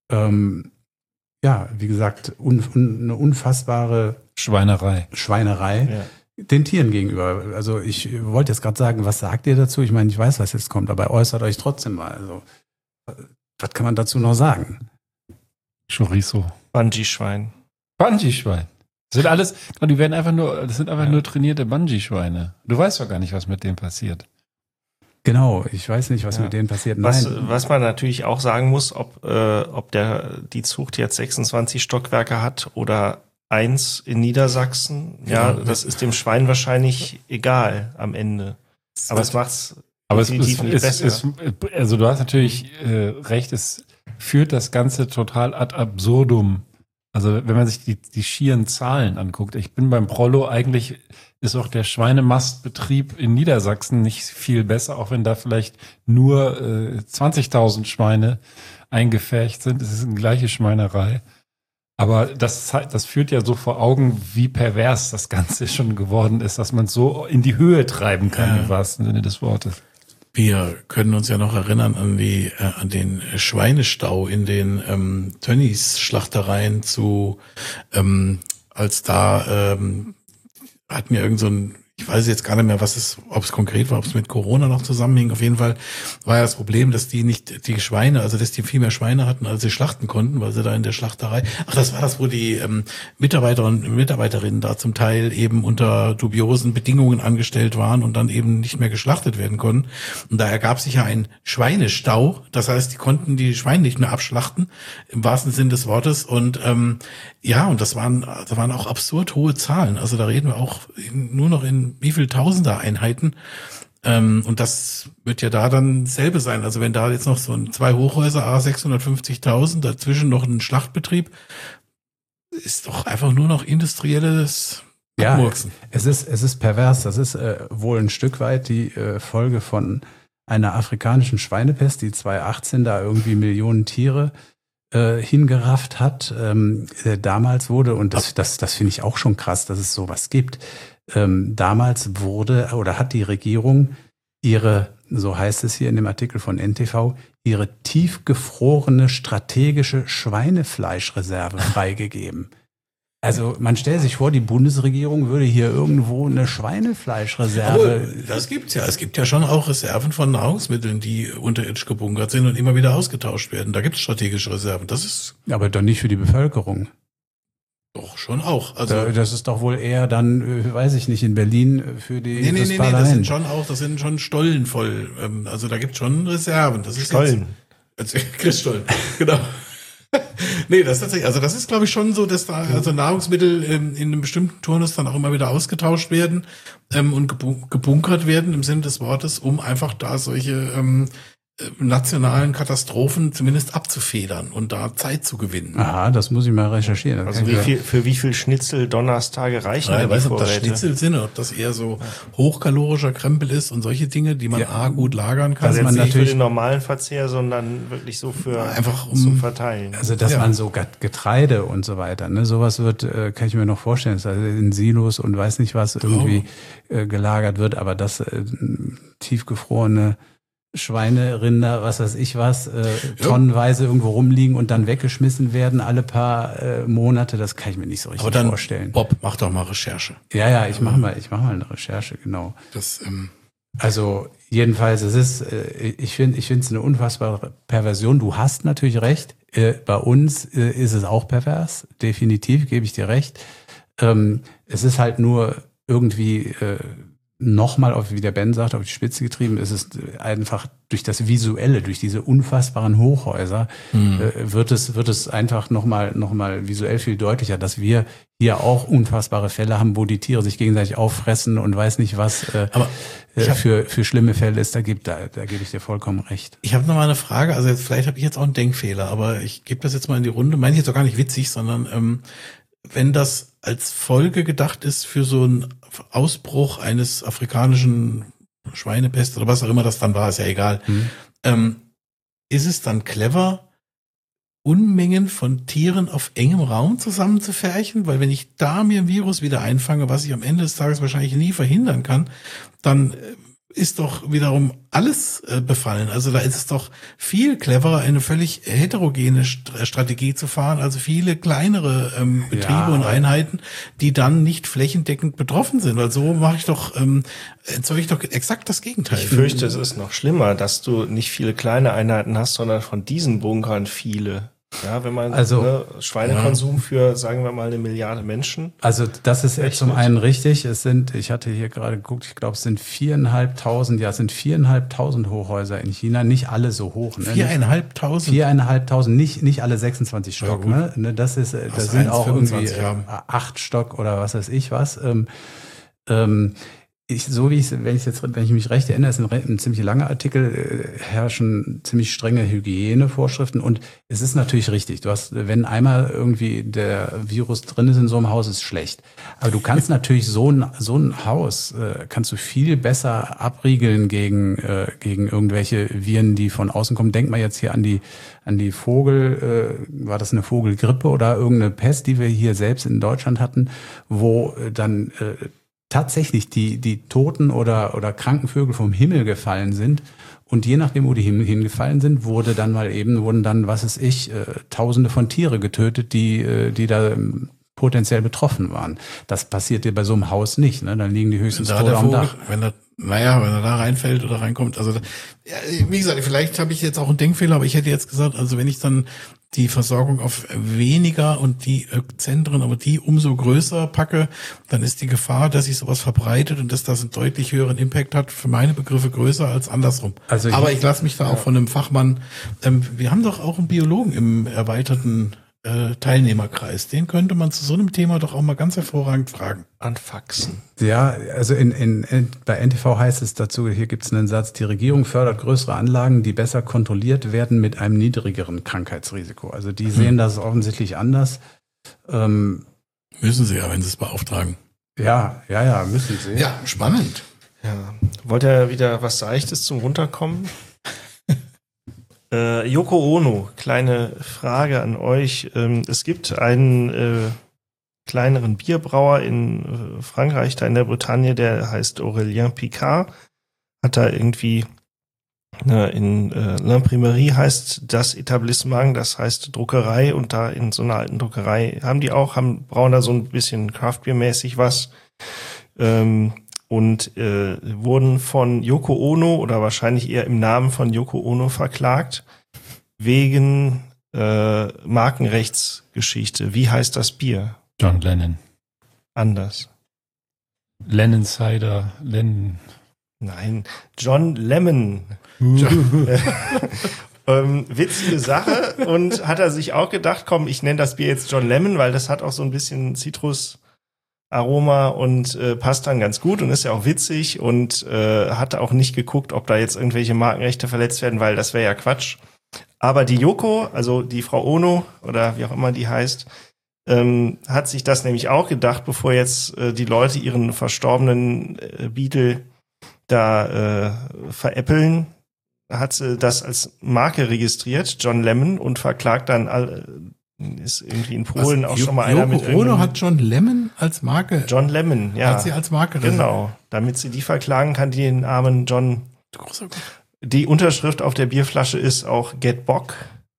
Speaker 5: wie gesagt, eine unfassbare
Speaker 2: Schweinerei.
Speaker 5: Ja. Den Tieren gegenüber. Also ich wollte jetzt gerade sagen, was sagt ihr dazu? Ich meine, ich weiß, was jetzt kommt, aber äußert euch trotzdem mal. Also, was kann man dazu noch sagen?
Speaker 2: Chorizo.
Speaker 4: Bungee-Schwein.
Speaker 2: Bungee-Schwein. Das sind einfach nur trainierte Bungee-Schweine. Du weißt doch gar nicht, was mit denen passiert.
Speaker 5: Genau, ich weiß nicht, was mit denen passiert.
Speaker 4: Nein. Was man natürlich auch sagen muss, ob die Zucht jetzt 26 Stockwerke hat oder 1 in Niedersachsen, das ist dem Schwein wahrscheinlich egal am Ende. Aber es macht's definitiv nicht besser.
Speaker 2: Also du hast natürlich recht, es führt das Ganze total ad absurdum. Also wenn man sich die schieren Zahlen anguckt, ich bin beim Prollo, eigentlich ist auch der Schweinemastbetrieb in Niedersachsen nicht viel besser, auch wenn da vielleicht nur 20.000 Schweine eingepfercht sind. Es ist eine gleiche Schweinerei. Aber das führt ja so vor Augen, wie pervers das Ganze schon geworden ist, dass man es so in die Höhe treiben kann, im wahrsten Sinne des Wortes.
Speaker 1: Wir können uns ja noch erinnern an den Schweinestau in den Tönnies Schlachtereien als da hatten wir irgend so ein, ich weiß jetzt gar nicht mehr, ob es konkret war, ob es mit Corona noch zusammenhing. Auf jeden Fall war ja das Problem, dass die viel mehr Schweine hatten, als sie schlachten konnten, weil sie da in der Schlachterei. Ach, das war das, wo die Mitarbeiter und Mitarbeiterinnen da zum Teil eben unter dubiosen Bedingungen angestellt waren und dann eben nicht mehr geschlachtet werden konnten. Und da ergab sich ja ein Schweinestau. Das heißt, die konnten die Schweine nicht mehr abschlachten, im wahrsten Sinn des Wortes. Und und das waren auch absurd hohe Zahlen. Also da reden wir auch nur noch in wie viel Tausender Einheiten. Und das wird ja da dann selbe sein. Also wenn da jetzt noch so 2 Hochhäuser, 650.000, dazwischen noch ein Schlachtbetrieb, ist doch einfach nur noch industrielles Abmurksen.
Speaker 5: Ja, es ist pervers. Das ist wohl ein Stück weit die Folge von einer afrikanischen Schweinepest, die 2018 da irgendwie Millionen Tiere hingerafft hat. Damals wurde, und das finde ich auch schon krass, dass es sowas gibt. Damals hat die Regierung so heißt es hier in dem Artikel von NTV, ihre tiefgefrorene strategische Schweinefleischreserve freigegeben. Also man stellt sich vor, die Bundesregierung würde hier irgendwo eine Schweinefleischreserve.
Speaker 1: Aber das gibt's ja. Es gibt ja schon auch Reserven von Nahrungsmitteln, die unterirdisch gebunkert sind und immer wieder ausgetauscht werden. Da gibt es strategische Reserven. Das ist.
Speaker 5: Aber doch nicht für die Bevölkerung.
Speaker 1: Doch, schon auch. Also
Speaker 5: das ist doch wohl eher dann, weiß ich nicht, in Berlin für das Parlament.
Speaker 1: Das sind schon Stollen voll. Also da gibt's schon Reserven. Das ist
Speaker 4: Stollen.
Speaker 1: Christstollen, genau. Nee, das ist tatsächlich, also das ist glaube ich schon so, dass da also Nahrungsmittel in einem bestimmten Turnus dann auch immer wieder ausgetauscht werden und gebunkert werden im Sinne des Wortes, um einfach da solche nationalen Katastrophen zumindest abzufedern und da Zeit zu gewinnen.
Speaker 5: Aha, das muss ich mal recherchieren.
Speaker 4: Also für wie viel Schnitzel Donnerstage reichen
Speaker 1: ich weiß nicht, ob das
Speaker 4: Vorräte?
Speaker 1: Schnitzel sind oder ob das eher so hochkalorischer Krempel ist und solche Dinge, die man gut lagern kann.
Speaker 4: Also jetzt
Speaker 5: man
Speaker 4: nicht für
Speaker 5: natürlich
Speaker 4: den normalen Verzehr, sondern wirklich so für
Speaker 1: einfach
Speaker 4: zu verteilen.
Speaker 5: Also, dass man so Getreide und so weiter, ne, sowas wird, kann ich mir noch vorstellen, dass also in Silos und weiß nicht was irgendwie gelagert wird, aber das tiefgefrorene Schweine, Rinder, was weiß ich was, tonnenweise irgendwo rumliegen und dann weggeschmissen werden alle paar Monate, das kann ich mir nicht so richtig vorstellen.
Speaker 1: Bob, mach doch mal Recherche.
Speaker 5: Ja, ich mach mal eine Recherche, genau. Also jedenfalls, es ist, ich finde es eine unfassbare Perversion. Du hast natürlich recht. Bei uns ist es auch pervers, definitiv, gebe ich dir recht. Es ist halt nur irgendwie nochmal, wie der Ben sagt, auf die Spitze getrieben. Es ist einfach durch das Visuelle, durch diese unfassbaren Hochhäuser, wird es einfach nochmal visuell viel deutlicher, dass wir hier auch unfassbare Fälle haben, wo die Tiere sich gegenseitig auffressen und weiß nicht was für schlimme Fälle es da gibt. Da gebe ich dir vollkommen recht.
Speaker 1: Ich habe noch mal eine Frage, also vielleicht habe ich jetzt auch einen Denkfehler, aber ich gebe das jetzt mal in die Runde. Meine ich jetzt auch gar nicht witzig, sondern wenn das als Folge gedacht ist für so einen Ausbruch eines afrikanischen Schweinepest oder was auch immer das dann war, ist ja egal, ist es dann clever, Unmengen von Tieren auf engem Raum zusammenzufärchen? Weil wenn ich da mir ein Virus wieder einfange, was ich am Ende des Tages wahrscheinlich nie verhindern kann, dann ist doch wiederum alles befallen. Also da ist es doch viel cleverer, eine völlig heterogene Strategie zu fahren, also viele kleinere Betriebe und Einheiten, die dann nicht flächendeckend betroffen sind. Weil so mache ich doch, erzeuge ich doch exakt das Gegenteil.
Speaker 4: Ich fürchte, es ist noch schlimmer, dass du nicht viele kleine Einheiten hast, sondern von diesen Bunkern viele. Ja, wenn man Schweinekonsum für, sagen wir mal, 1 Milliarde Menschen.
Speaker 5: Also das ist zum einen richtig. Ich hatte hier gerade geguckt, ich glaube, es sind 4.500 Hochhäuser in China, nicht alle so hoch. Ne?
Speaker 1: 4.500?
Speaker 5: 4.500, nicht alle 26 Stock. Ja, ne? Das sind auch irgendwie 8 Stock oder was weiß ich was. Wenn ich mich recht erinnere, ist ein ziemlich langer Artikel, herrschen ziemlich strenge Hygienevorschriften und es ist natürlich richtig. Wenn einmal irgendwie der Virus drin ist in so einem Haus, ist schlecht. Aber du kannst natürlich so ein Haus kannst du viel besser abriegeln gegen irgendwelche Viren, die von außen kommen. Denk mal jetzt hier an die Vogel, war das eine Vogelgrippe oder irgendeine Pest, die wir hier selbst in Deutschland hatten, wo dann tatsächlich die toten oder kranken Vögel vom Himmel gefallen sind und je nachdem, wo die hingefallen sind, wurden dann, was weiß ich, Tausende von Tiere getötet, die da potenziell betroffen waren. Das passiert dir bei so einem Haus nicht, ne? Dann liegen die höchstens tot am Dach.
Speaker 1: Wenn er da reinfällt oder reinkommt, also wie gesagt, vielleicht habe ich jetzt auch einen Denkfehler, aber ich hätte jetzt gesagt, also wenn ich dann die Versorgung auf weniger und die Zentren, aber die umso größer packe, dann ist die Gefahr, dass sich sowas verbreitet und dass das einen deutlich höheren Impact hat, für meine Begriffe größer als andersrum. Aber ich lasse mich da auch von einem Fachmann, wir haben doch auch einen Biologen im erweiterten Teilnehmerkreis. Den könnte man zu so einem Thema doch auch mal ganz hervorragend fragen.
Speaker 4: Anfaxen.
Speaker 5: Ja, also bei NTV heißt es dazu, hier gibt es einen Satz, die Regierung fördert größere Anlagen, die besser kontrolliert werden mit einem niedrigeren Krankheitsrisiko. Also die sehen das offensichtlich anders.
Speaker 1: Müssen sie ja, wenn sie es beauftragen.
Speaker 5: Ja, müssen sie.
Speaker 1: Ja, spannend.
Speaker 4: Ja. Wollt ihr wieder was Seichtes zum Runterkommen? Yoko Ono, kleine Frage an euch. Es gibt einen kleineren Bierbrauer in Frankreich, da in der Bretagne, der heißt Aurélien Picard. Hat da irgendwie in L'Imprimerie heißt das Etablissement, das heißt Druckerei, und da in so einer alten Druckerei brauen da so ein bisschen Craftbeer-mäßig was. Und wurden von Yoko Ono oder wahrscheinlich eher im Namen von Yoko Ono verklagt wegen Markenrechtsgeschichte. Wie heißt das Bier?
Speaker 2: John Lennon.
Speaker 4: Anders.
Speaker 2: Lennon Cider, Lennon.
Speaker 4: Nein, John Lemon. Witzige Sache. Und hat er sich auch gedacht, komm, ich nenne das Bier jetzt John Lemon, weil das hat auch so ein bisschen Zitrus Aroma und passt dann ganz gut und ist ja auch witzig und hat auch nicht geguckt, ob da jetzt irgendwelche Markenrechte verletzt werden, weil das wäre ja Quatsch. Aber die Yoko, also die Frau Ono oder wie auch immer die heißt, hat sich das nämlich auch gedacht, bevor jetzt die Leute ihren verstorbenen Beatle da veräppeln, hat sie das als Marke registriert, John Lemon, und verklagt dann ist irgendwie in Polen auch schon mal einer mit
Speaker 1: Yoko Ono hat John Lemon als Marke.
Speaker 4: John Lemon, ja.
Speaker 1: Hat sie als Marke.
Speaker 4: Genau, damit sie die verklagen kann, die den armen John. Die Unterschrift auf der Bierflasche ist auch Get Bock.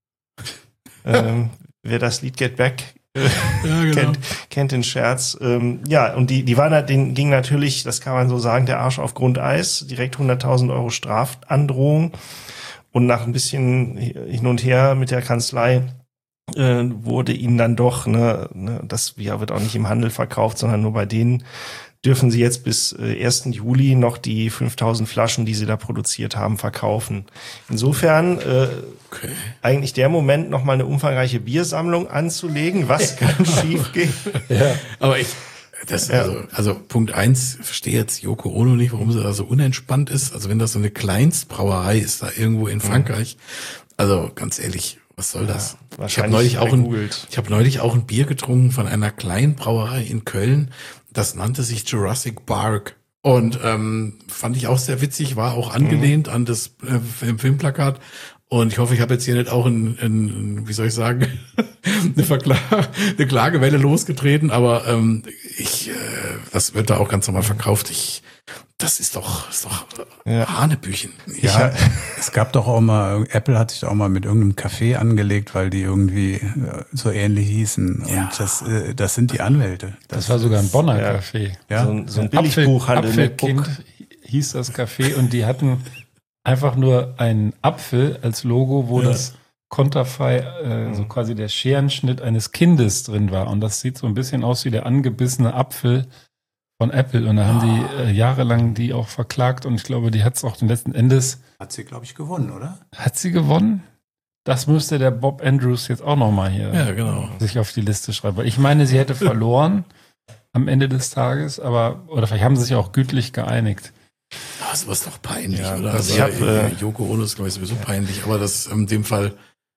Speaker 4: Wer das Lied Get Back ja, genau. kennt den Scherz. Ja, und die waren denen ging natürlich, das kann man so sagen, der Arsch auf Grundeis. Direkt 100.000 Euro Strafandrohung. Und nach ein bisschen hin und her mit der Kanzlei wurde ihnen dann doch, das Bier wird auch nicht im Handel verkauft, sondern nur bei denen, dürfen sie jetzt bis 1. Juli noch die 5.000 Flaschen, die sie da produziert haben, verkaufen. Insofern eigentlich der Moment, noch mal eine umfangreiche Biersammlung anzulegen. Was kann schiefgehen?
Speaker 1: Ja, aber also Punkt 1, verstehe jetzt Yoko Ono nicht, warum sie da so unentspannt ist. Also wenn das so eine Kleinstbrauerei ist, da irgendwo in Frankreich, also ganz ehrlich, was soll das? Ich habe neulich auch ein Bier getrunken von einer kleinen Brauerei in Köln. Das nannte sich Jurassic Park. Und fand ich auch sehr witzig, war auch angelehnt an das Filmplakat. Und ich hoffe, ich habe jetzt hier nicht auch wie soll ich sagen, eine Klagewelle losgetreten, aber das wird da auch ganz normal verkauft. Das ist doch Hanebüchen.
Speaker 5: Ja, es gab doch auch mal, Apple hat sich auch mal mit irgendeinem Café angelegt, weil die irgendwie so ähnlich hießen. Ja. Und das sind die Anwälte.
Speaker 2: Das war sogar ein Bonner Café.
Speaker 5: Ja.
Speaker 4: So ein Billigbuchhandel.
Speaker 2: Apfelkind hieß das Café und die hatten einfach nur einen Apfel als Logo, wo das Konterfei, so quasi der Scherenschnitt eines Kindes drin war. Und das sieht so ein bisschen aus wie der angebissene Apfel von Apple. Und da haben die jahrelang die auch verklagt. Und ich glaube, die hat es auch den letzten Endes.
Speaker 5: Hat sie, glaube ich, gewonnen, oder?
Speaker 2: Hat sie gewonnen? Das müsste der Bob Andrews jetzt auch nochmal hier sich auf die Liste schreiben. Weil ich meine, sie hätte verloren am Ende des Tages, oder vielleicht haben sie sich auch gütlich geeinigt.
Speaker 1: Das war doch peinlich, oder? Also Yoko Ono ist, glaube ich, sowieso peinlich, aber das in dem Fall,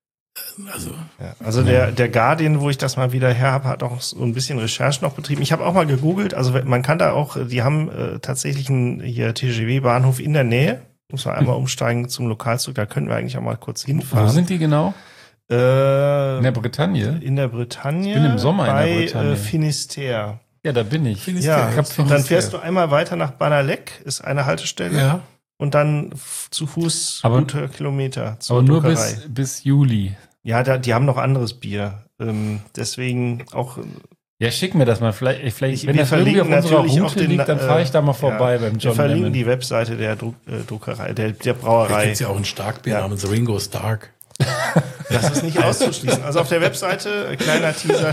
Speaker 4: der Guardian, wo ich das mal wieder her habe, hat auch so ein bisschen Recherche noch betrieben. Ich habe auch mal gegoogelt, also man kann da auch, die haben tatsächlich einen hier TGW-Bahnhof in der Nähe, muss man einmal umsteigen zum Lokalzug, da können wir eigentlich auch mal kurz hinfahren.
Speaker 2: Wo sind die genau? In der Bretagne?
Speaker 4: In der Bretagne.
Speaker 2: Ich bin im Sommer in der Bretagne.
Speaker 4: Bei Finisterre.
Speaker 2: Ja, da bin ich.
Speaker 4: Ja, dann fährst du einmal weiter nach Banalek, ist eine Haltestelle. Ja. Und dann zu Fuß gute Kilometer zur
Speaker 2: Aber nur
Speaker 4: Druckerei.
Speaker 2: bis Juli.
Speaker 4: Ja, die haben noch anderes Bier. Deswegen auch.
Speaker 2: Ja, schick mir das mal. Vielleicht wenn das irgendwie auf unserer Route liegt, dann fahre ich da mal vorbei beim John Lemon. Wir
Speaker 4: verlinken die Webseite der Druckerei, der Brauerei. Da
Speaker 1: gibt's ja auch ein Starkbier namens Ringo Stark.
Speaker 4: Das ist nicht auszuschließen. Also auf der Webseite, kleiner Teaser,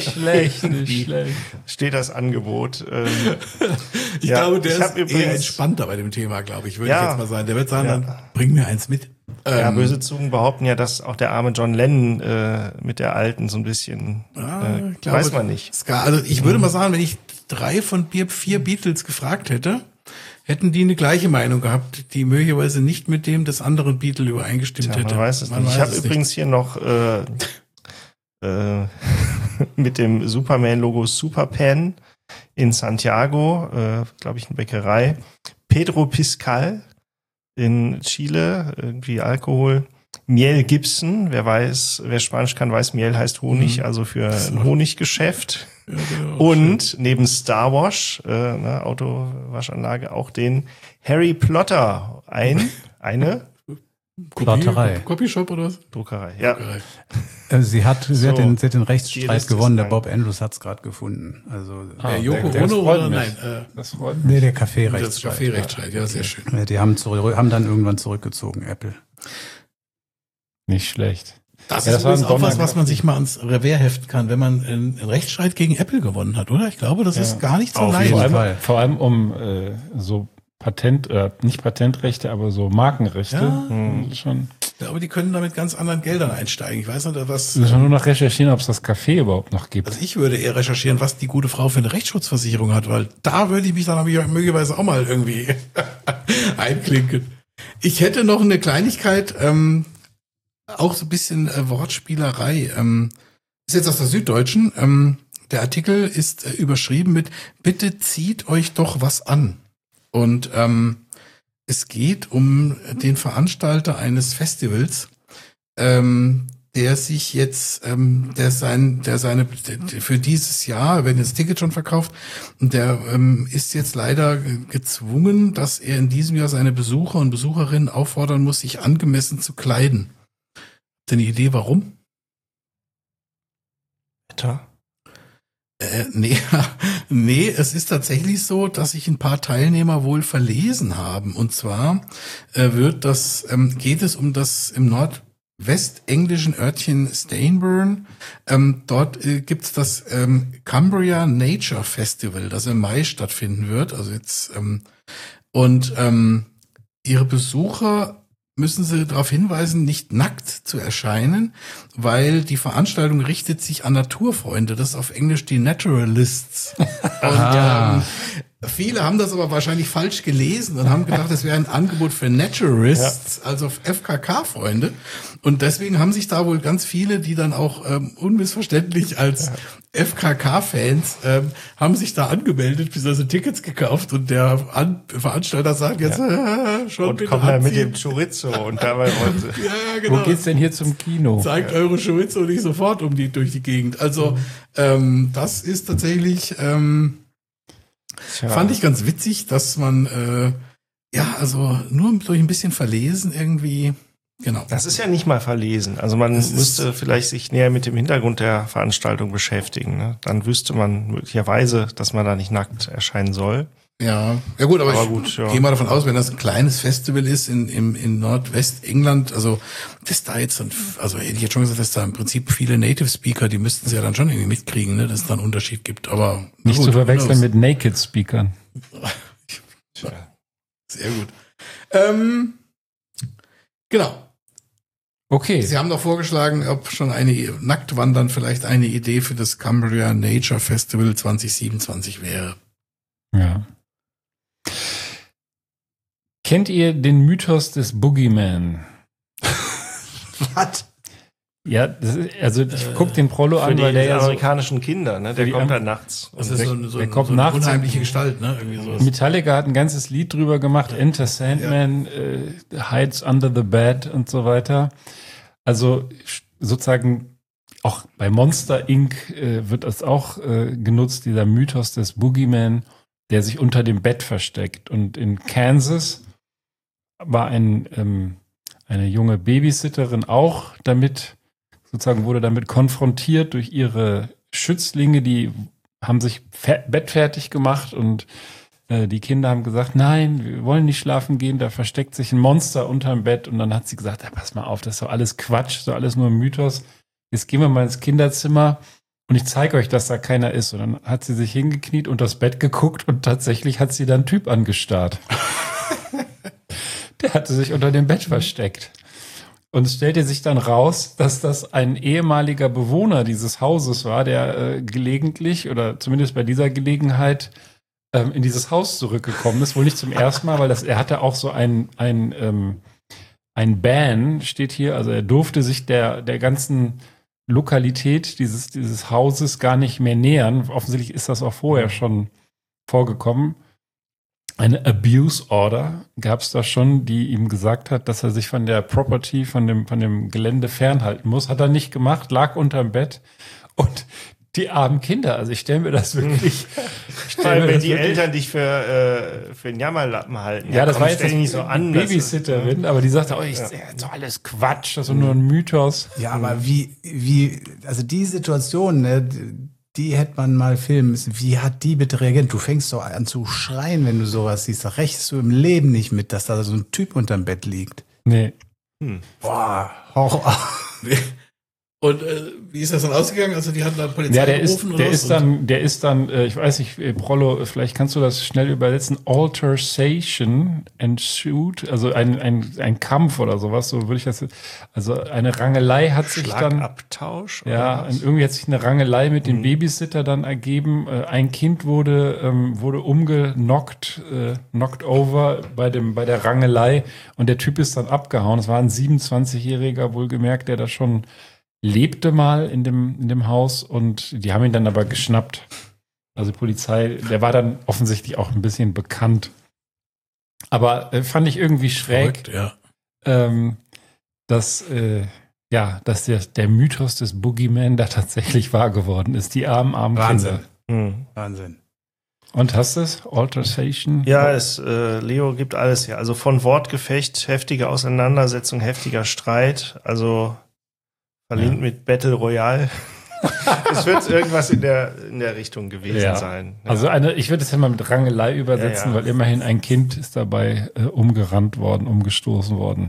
Speaker 4: steht das Angebot.
Speaker 1: Ich glaube, der ist eher entspannter bei dem Thema, würde ich jetzt mal sagen. Der wird sagen, dann bring mir eins mit.
Speaker 4: Böse Zungen behaupten ja, dass auch der arme John Lennon mit der Alten so ein bisschen, weiß man nicht.
Speaker 1: Also ich würde mal sagen, wenn ich 3 von 4 Beatles gefragt hätte, hätten die eine gleiche Meinung gehabt, die möglicherweise nicht mit dem des anderen Beatle übereingestimmt hätte.
Speaker 4: Man weiß es nicht. Ich habe übrigens hier noch mit dem Superman-Logo Superpan in Santiago, glaube ich, eine Bäckerei. Pedro Piscal in Chile, irgendwie Alkohol. Miel Gibson, wer Spanisch kann, weiß, Miel heißt Honig, also für ein Honiggeschäft. Ja, genau, und schön. Neben Star Wash, Autowaschanlage, auch den Harry Plotter, eine
Speaker 5: Plotterei.
Speaker 1: Copyshop oder was?
Speaker 4: Druckerei, ja.
Speaker 5: Sie hat den Rechtsstreit gewonnen, der Bob Andrews hat es gerade gefunden. Also
Speaker 1: Yoko Ono oder nein?
Speaker 5: Das freut mich. Nee, der Kaffeerechtsstreit.
Speaker 1: Das Kaffeerechtsstreit, ja, sehr schön.
Speaker 5: Ja, die haben dann irgendwann zurückgezogen, Apple.
Speaker 2: Nicht schlecht.
Speaker 1: Das ist auch was man sich mal ans Revers heften kann, wenn man einen Rechtsstreit gegen Apple gewonnen hat, oder? Ich glaube, das ist gar nicht so leicht.
Speaker 2: Vor allem um so nicht Patentrechte, aber so Markenrechte.
Speaker 1: Ja.
Speaker 2: Schon.
Speaker 1: Ich glaube, die können da mit ganz anderen Geldern einsteigen. Ich weiß nicht, was.
Speaker 2: Müssen wir nur noch recherchieren, ob es das Café überhaupt noch gibt.
Speaker 1: Also ich würde eher recherchieren, was die gute Frau für eine Rechtsschutzversicherung hat, weil da würde ich mich dann möglicherweise auch mal irgendwie einklinken. Ich hätte noch eine Kleinigkeit, auch so ein bisschen Wortspielerei. Ist jetzt aus der Süddeutschen. Der Artikel ist überschrieben mit "Bitte zieht euch doch was an". Und es geht um den Veranstalter eines Festivals, der sich jetzt, für dieses Jahr, wenn das Ticket schon verkauft, der ist jetzt leider gezwungen, dass er in diesem Jahr seine Besucher und Besucherinnen auffordern muss, sich angemessen zu kleiden. Habt ihr eine Idee, warum?
Speaker 4: Wetter?
Speaker 1: Nee, es ist tatsächlich so, dass sich ein paar Teilnehmer wohl verlesen haben. Und zwar geht es um das im nordwestenglischen Örtchen Stainburn. Dort gibt's das Cumbria Nature Festival, das im Mai stattfinden wird. Also jetzt ihre Besucher müssen sie darauf hinweisen, nicht nackt zu erscheinen, weil die Veranstaltung richtet sich an Naturfreunde. Das ist auf Englisch die Naturalists. Und viele haben das aber wahrscheinlich falsch gelesen und haben gedacht, es wäre ein Angebot für Naturists, also FKK-Freunde. Und deswegen haben sich da wohl ganz viele, die dann auch unmissverständlich als FKK-Fans haben sich da angemeldet, beziehungsweise Tickets gekauft, und der Veranstalter sagt jetzt schon
Speaker 4: und kommt da mit dem Chorizo und dabei
Speaker 1: ja, genau.
Speaker 2: Wo geht's denn hier zum Kino?
Speaker 1: Zeigt eure Chorizo nicht sofort durch die Gegend. Also das ist tatsächlich fand ich ganz witzig, dass man also nur durch ein bisschen verlesen irgendwie. Genau.
Speaker 4: Das ist ja nicht mal verlesen. Also man müsste vielleicht sich näher mit dem Hintergrund der Veranstaltung beschäftigen. Ne? Dann wüsste man möglicherweise, dass man da nicht nackt erscheinen soll.
Speaker 1: Ja gut, aber ich gehe mal davon aus, wenn das ein kleines Festival ist in Nordwestengland, also das da jetzt, also hätte ich jetzt schon gesagt, dass da im Prinzip viele Native Speaker, die müssten es ja dann schon irgendwie mitkriegen, ne, dass es da einen Unterschied gibt. Aber
Speaker 2: nicht zu verwechseln mit Naked Speakern.
Speaker 1: Sehr gut. Genau.
Speaker 2: Okay.
Speaker 1: Sie haben doch vorgeschlagen, ob schon Nacktwandern vielleicht eine Idee für das Cumbria Nature Festival 2027 wäre.
Speaker 2: Ja. Kennt ihr den Mythos des Boogeyman?
Speaker 1: Was?
Speaker 2: Ja, ich guck den Prollo an, weil der ja so
Speaker 4: amerikanischen Kinder, ne? Der kommt dann nachts.
Speaker 1: Das ist
Speaker 2: der kommt nachts.
Speaker 1: Unheimliche Gestalt, ne? Irgendwie sowas.
Speaker 2: Metallica hat ein ganzes Lied drüber gemacht, Enter Sandman, Hides Under the Bed und so weiter. Also sozusagen auch bei Monster Inc. Wird das auch genutzt, dieser Mythos des Boogeyman, der sich unter dem Bett versteckt. Und in Kansas war eine junge Babysitterin auch wurde damit konfrontiert durch ihre Schützlinge, die haben sich bettfertig gemacht und die Kinder haben gesagt, nein, wir wollen nicht schlafen gehen, da versteckt sich ein Monster unterm Bett. Und dann hat sie gesagt, pass mal auf, das ist doch alles Quatsch, das ist doch alles nur ein Mythos. Jetzt gehen wir mal ins Kinderzimmer und ich zeige euch, dass da keiner ist. Und dann hat sie sich hingekniet und das Bett geguckt und tatsächlich hat sie dann einen Typ angestarrt. Der hatte sich unter dem Bett versteckt. Und es stellte sich dann raus, dass das ein ehemaliger Bewohner dieses Hauses war, der gelegentlich oder zumindest bei dieser Gelegenheit in dieses Haus zurückgekommen ist. Wohl nicht zum ersten Mal, weil er hatte auch so ein Ban, steht hier. Also er durfte sich der ganzen Lokalität dieses Hauses gar nicht mehr nähern. Offensichtlich ist das auch vorher schon vorgekommen. Eine Abuse Order gab es da schon, die ihm gesagt hat, dass er sich von der Property, von dem Gelände fernhalten muss. Hat er nicht gemacht, lag unterm Bett. Und die armen Kinder, also ich stelle mir das wirklich.
Speaker 4: Wenn die Eltern dich für einen Jammerlappen halten.
Speaker 2: Ja, das war jetzt
Speaker 4: nicht so an.
Speaker 2: Babysitterin, aber die sagte, das ist doch alles Quatsch, das ist nur ein Mythos.
Speaker 5: Ja, aber also die Situation, ne, die hätte man mal filmen müssen. Wie hat die bitte reagiert? Du fängst doch an zu schreien, wenn du sowas siehst. Da rechnest du im Leben nicht mit, dass da so ein Typ unterm Bett liegt.
Speaker 2: Nee.
Speaker 5: Boah, Horror.
Speaker 1: Und wie ist das dann ausgegangen? Also die hatten dann Polizei
Speaker 2: gerufen? Der ist dann, ich weiß nicht, Prollo, vielleicht kannst du das schnell übersetzen, Altercation ensued, also ein Kampf oder sowas, so würde ich das, also eine Rangelei hat sich dann...
Speaker 4: Schlagabtausch?
Speaker 2: Ja, irgendwie hat sich eine Rangelei mit dem Babysitter dann ergeben. Ein Kind wurde umgenockt, knocked over bei der Rangelei und der Typ ist dann abgehauen. Es war ein 27-Jähriger, wohlgemerkt, der da schon lebte mal in dem Haus und die haben ihn dann aber geschnappt. Also die Polizei, der war dann offensichtlich auch ein bisschen bekannt. Aber fand ich irgendwie schräg,
Speaker 1: verrückt, ja.
Speaker 2: dass der Mythos des Boogeyman da tatsächlich wahr geworden ist. Die armen
Speaker 5: Wahnsinn.
Speaker 2: Kinder.
Speaker 5: Wahnsinn.
Speaker 2: Und hast du es? Altercation?
Speaker 4: Ja, Leo gibt alles her. Also von Wortgefecht, heftige Auseinandersetzung, heftiger Streit, also verlinkt mit Battle Royale. Es wird irgendwas in der Richtung gewesen sein. Ja.
Speaker 2: Also ich würde es ja mal mit Rangelei übersetzen, weil immerhin ein Kind ist dabei umgerannt worden, umgestoßen worden.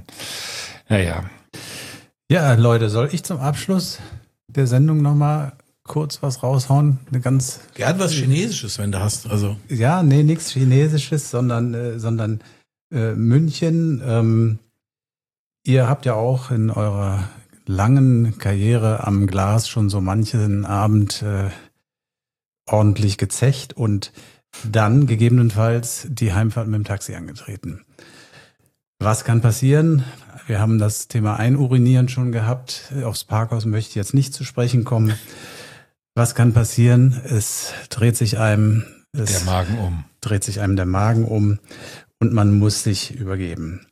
Speaker 5: Ja, Leute, soll ich zum Abschluss der Sendung nochmal kurz was raushauen?
Speaker 1: Gern was Chinesisches, wenn du hast. Also.
Speaker 5: Ja, nee, nichts Chinesisches, sondern München. Ihr habt ja auch in eurer langen Karriere am Glas schon so manchen Abend ordentlich gezecht und dann gegebenenfalls die Heimfahrt mit dem Taxi angetreten. Was kann passieren? Wir haben das Thema Einurinieren schon gehabt. Aufs Parkhaus möchte ich jetzt nicht zu sprechen kommen. Was kann passieren? Es dreht sich einem
Speaker 2: der Magen
Speaker 5: um und man muss sich übergeben.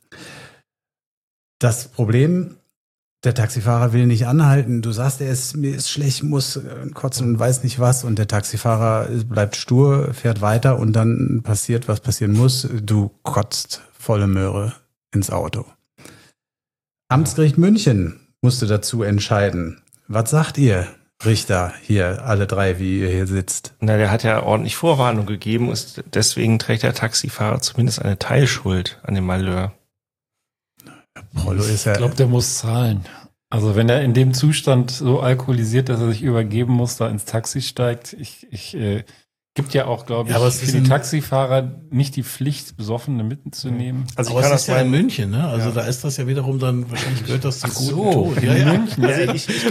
Speaker 5: Das Problem: Der Taxifahrer will nicht anhalten. Du sagst, mir ist schlecht, muss kotzen und weiß nicht was. Und der Taxifahrer bleibt stur, fährt weiter und dann passiert, was passieren muss. Du kotzt volle Möhre ins Auto. Amtsgericht München musste dazu entscheiden. Was sagt ihr, Richter, hier, alle drei, wie ihr hier sitzt?
Speaker 4: Na, der hat ja ordentlich Vorwarnung gegeben. Deswegen trägt der Taxifahrer zumindest eine Teilschuld an dem Malheur.
Speaker 5: Prollo ist ja.
Speaker 2: Ich glaube, der muss zahlen. Also wenn er in dem Zustand so alkoholisiert, dass er sich übergeben muss, da ins Taxi steigt, gibt ja auch, glaube ich, für die Taxifahrer nicht die Pflicht, Besoffene mitzunehmen.
Speaker 1: Also aber das ist ja in München, ne? Also da ist das ja wiederum dann, wahrscheinlich gehört das zum guten Ton.
Speaker 4: Ja. München. Also ich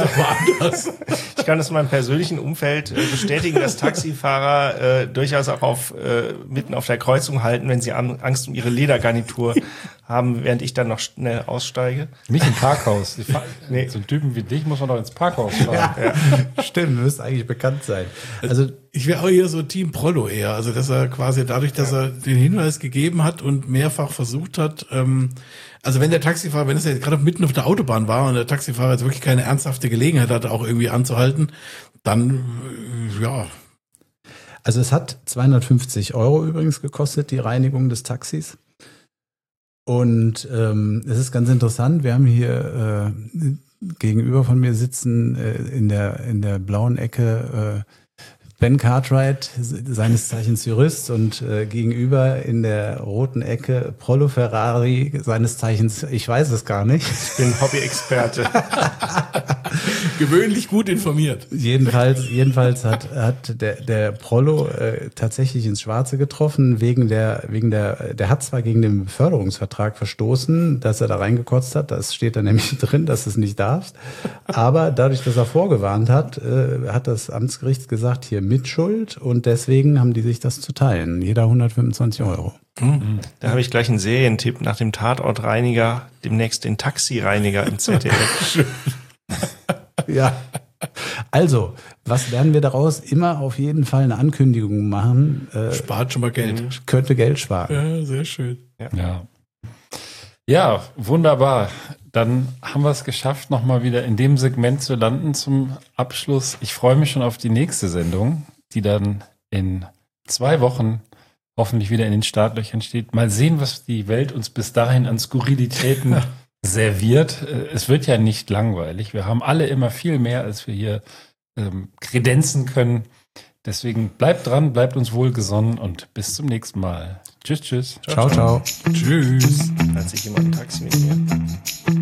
Speaker 4: kann das in meinem persönlichen Umfeld bestätigen, dass Taxifahrer durchaus auch mitten auf der Kreuzung halten, wenn sie Angst um ihre Ledergarnitur haben, während ich dann noch schnell aussteige.
Speaker 2: Nicht im Parkhaus. Nee. So einen Typen wie dich muss man doch ins Parkhaus fahren.
Speaker 5: Ja. Stimmt, müsste eigentlich bekannt sein.
Speaker 1: Also ich wäre auch hier so Team Prollo eher. Also dass er quasi dadurch, dass er den Hinweis gegeben hat und mehrfach versucht hat, also wenn der Taxifahrer, wenn es ja gerade mitten auf der Autobahn war und der Taxifahrer jetzt wirklich keine ernsthafte Gelegenheit hatte, auch irgendwie anzuhalten, dann ja.
Speaker 5: Also es hat 250 € übrigens gekostet, die Reinigung des Taxis. Und es ist ganz interessant, wir haben hier gegenüber von mir sitzen in der blauen Ecke Ben Cartwright, seines Zeichens Jurist, und gegenüber in der roten Ecke Prollo Ferrari, seines Zeichens, ich weiß es gar nicht.
Speaker 4: Ich bin Hobby-Experte.
Speaker 1: Gewöhnlich gut informiert.
Speaker 5: Jedenfalls hat der Prollo tatsächlich ins Schwarze getroffen, der hat zwar gegen den Beförderungsvertrag verstoßen, dass er da reingekotzt hat, das steht da nämlich drin, dass du es nicht darfst, aber dadurch, dass er vorgewarnt hat, hat das Amtsgericht gesagt, hier Mitschuld, und deswegen haben die sich das zu teilen. Jeder 125 €.
Speaker 4: Da habe ich gleich einen Serientipp nach dem Tatortreiniger, demnächst den Taxireiniger im ZDF.
Speaker 5: Ja. Also, was lernen wir daraus? Immer auf jeden Fall eine Ankündigung machen.
Speaker 1: Spart schon mal Geld.
Speaker 5: Könnte Geld sparen.
Speaker 1: Ja, sehr schön.
Speaker 2: Ja, wunderbar. Dann haben wir es geschafft, nochmal wieder in dem Segment zu landen zum Abschluss. Ich freue mich schon auf die nächste Sendung, die dann in 2 Wochen hoffentlich wieder in den Startlöchern steht. Mal sehen, was die Welt uns bis dahin an Skurrilitäten serviert. Es wird ja nicht langweilig. Wir haben alle immer viel mehr, als wir hier kredenzen können. Deswegen bleibt dran, bleibt uns wohlgesonnen und bis zum nächsten Mal. Tschüss, tschüss.
Speaker 5: Ciao, ciao.
Speaker 1: Tschüss.
Speaker 4: Hat sich jemand ein Taxi mit mir?